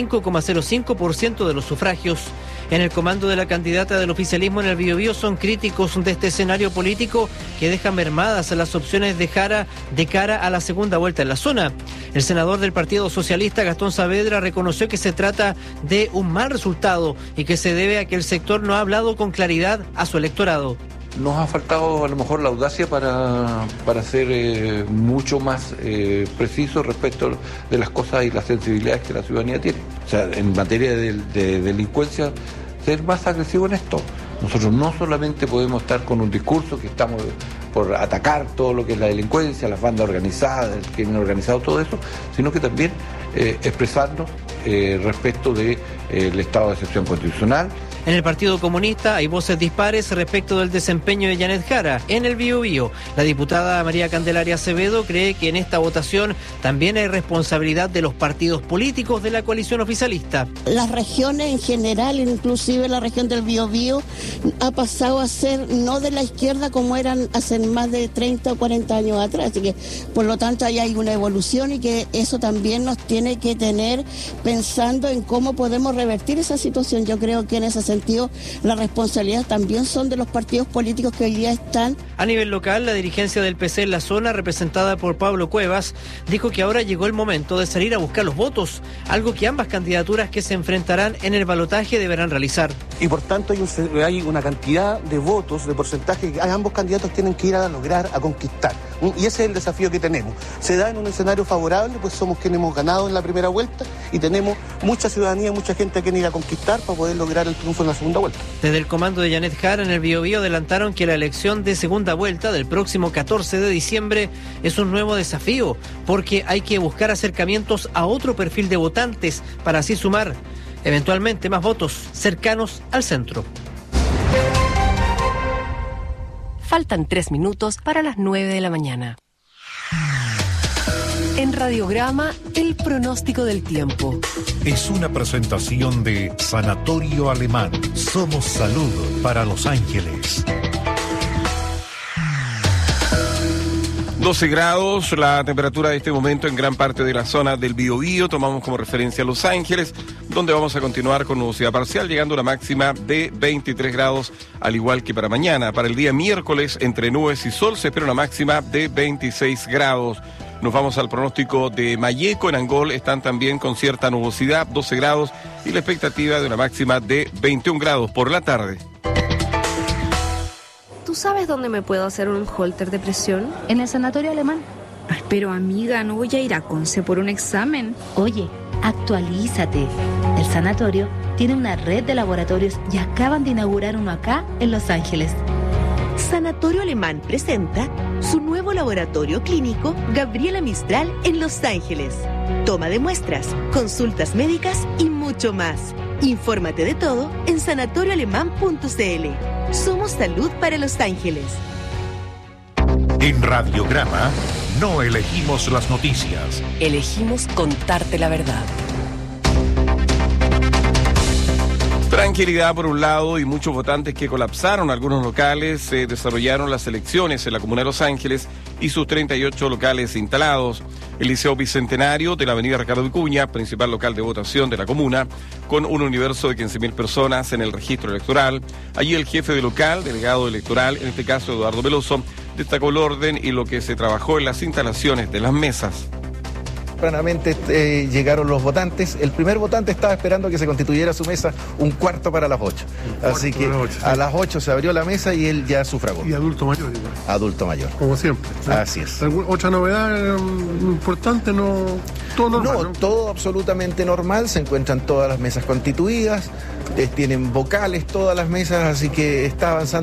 25,05% de los sufragios. En el comando de la candidata del oficialismo en el Biobío son críticos de este escenario político que deja mermadas las opciones de Jara de cara a la segunda vuelta en la zona. El senador del Partido Socialista, Gastón Saavedra, reconoció que se trata de un mal resultado y que se debe a que el sector no ha hablado con claridad a su electorado. Nos ha faltado a lo mejor la audacia para ser mucho más preciso respecto de las cosas y las sensibilidades que la ciudadanía tiene. O sea, en materia de delincuencia, ser más agresivo en esto. Nosotros no solamente podemos estar con un discurso que estamos por atacar todo lo que es la delincuencia, las bandas organizadas, el crimen organizado, todo eso, sino que también expresarnos respecto del estado de excepción constitucional. En el Partido Comunista hay voces dispares respecto del desempeño de Janet Jara en el Biobío. La diputada María Candelaria Acevedo cree que en esta votación también hay responsabilidad de los partidos políticos de la coalición oficialista. Las regiones en general, inclusive la región del Biobío, ha pasado a ser no de la izquierda como eran hace más de 30 o 40 años atrás. Así que, por lo tanto, ahí hay una evolución y que eso también nos tiene que tener pensando en cómo podemos revertir esa situación. Yo creo que en ese sentido la responsabilidad también son de los partidos políticos que hoy día están. A nivel local, la dirigencia del PC en la zona, representada por Pablo Cuevas, dijo que ahora llegó el momento de salir a buscar los votos, algo que ambas candidaturas que se enfrentarán en el balotaje deberán realizar. Y por tanto hay una cantidad de votos, de porcentaje que ambos candidatos tienen que ir a lograr, a conquistar. Y ese es el desafío que tenemos. Se da en un escenario favorable, pues somos quienes hemos ganado en la primera vuelta y tenemos mucha ciudadanía, mucha gente que ir a conquistar para poder lograr el triunfo en la segunda vuelta. Desde el comando de Janet Jara en el Biobío adelantaron que la elección de segunda vuelta del próximo 14 de diciembre es un nuevo desafío, porque hay que buscar acercamientos a otro perfil de votantes para así sumar eventualmente más votos cercanos al centro. Faltan 3 minutos para las 9 de la mañana. En Radiograma, el pronóstico del tiempo. Es una presentación de Sanatorio Alemán. Somos salud para Los Ángeles. 12 grados, la temperatura de este momento en gran parte de la zona del Biobío. Tomamos como referencia Los Ángeles, donde vamos a continuar con nubosidad parcial, llegando a una máxima de 23 grados, al igual que para mañana. Para el día miércoles, entre nubes y sol, se espera una máxima de 26 grados. Nos vamos al pronóstico de Mayeco. En Angol están también con cierta nubosidad, 12 grados, y la expectativa de una máxima de 21 grados por la tarde. ¿Tú sabes dónde me puedo hacer un holter de presión? En el Sanatorio Alemán. Ay, pero amiga, no voy a ir a Conce por un examen. Oye, actualízate. El sanatorio tiene una red de laboratorios y acaban de inaugurar uno acá en Los Ángeles. Sanatorio Alemán presenta su nuevo laboratorio clínico Gabriela Mistral en Los Ángeles. Toma de muestras, consultas médicas y mucho más. Infórmate de todo en sanatorioalemán.cl. Somos salud para Los Ángeles. En Radiograma no elegimos las noticias. Elegimos contarte la verdad. Tranquilidad por un lado y muchos votantes que colapsaron algunos locales. Se desarrollaron las elecciones en la comuna de Los Ángeles y sus 38 locales instalados. El Liceo Bicentenario de la avenida Ricardo Vicuña, principal local de votación de la comuna, con un universo de 15.000 personas en el registro electoral. Allí el jefe de local, delegado electoral, en este caso Eduardo Veloso, destacó el orden y lo que se trabajó en las instalaciones de las mesas. Tempranamente llegaron los votantes. El primer votante estaba esperando que se constituyera su mesa un cuarto para las 8. Así que a las 8 se abrió la mesa y él ya sufragó. Y adulto mayor igual. Adulto mayor. Como siempre. ¿Sí? Así es. ¿Otra novedad importante? No, todo normal. No, todo absolutamente normal. Se encuentran todas las mesas constituidas. Tienen vocales todas las mesas, así que está avanzando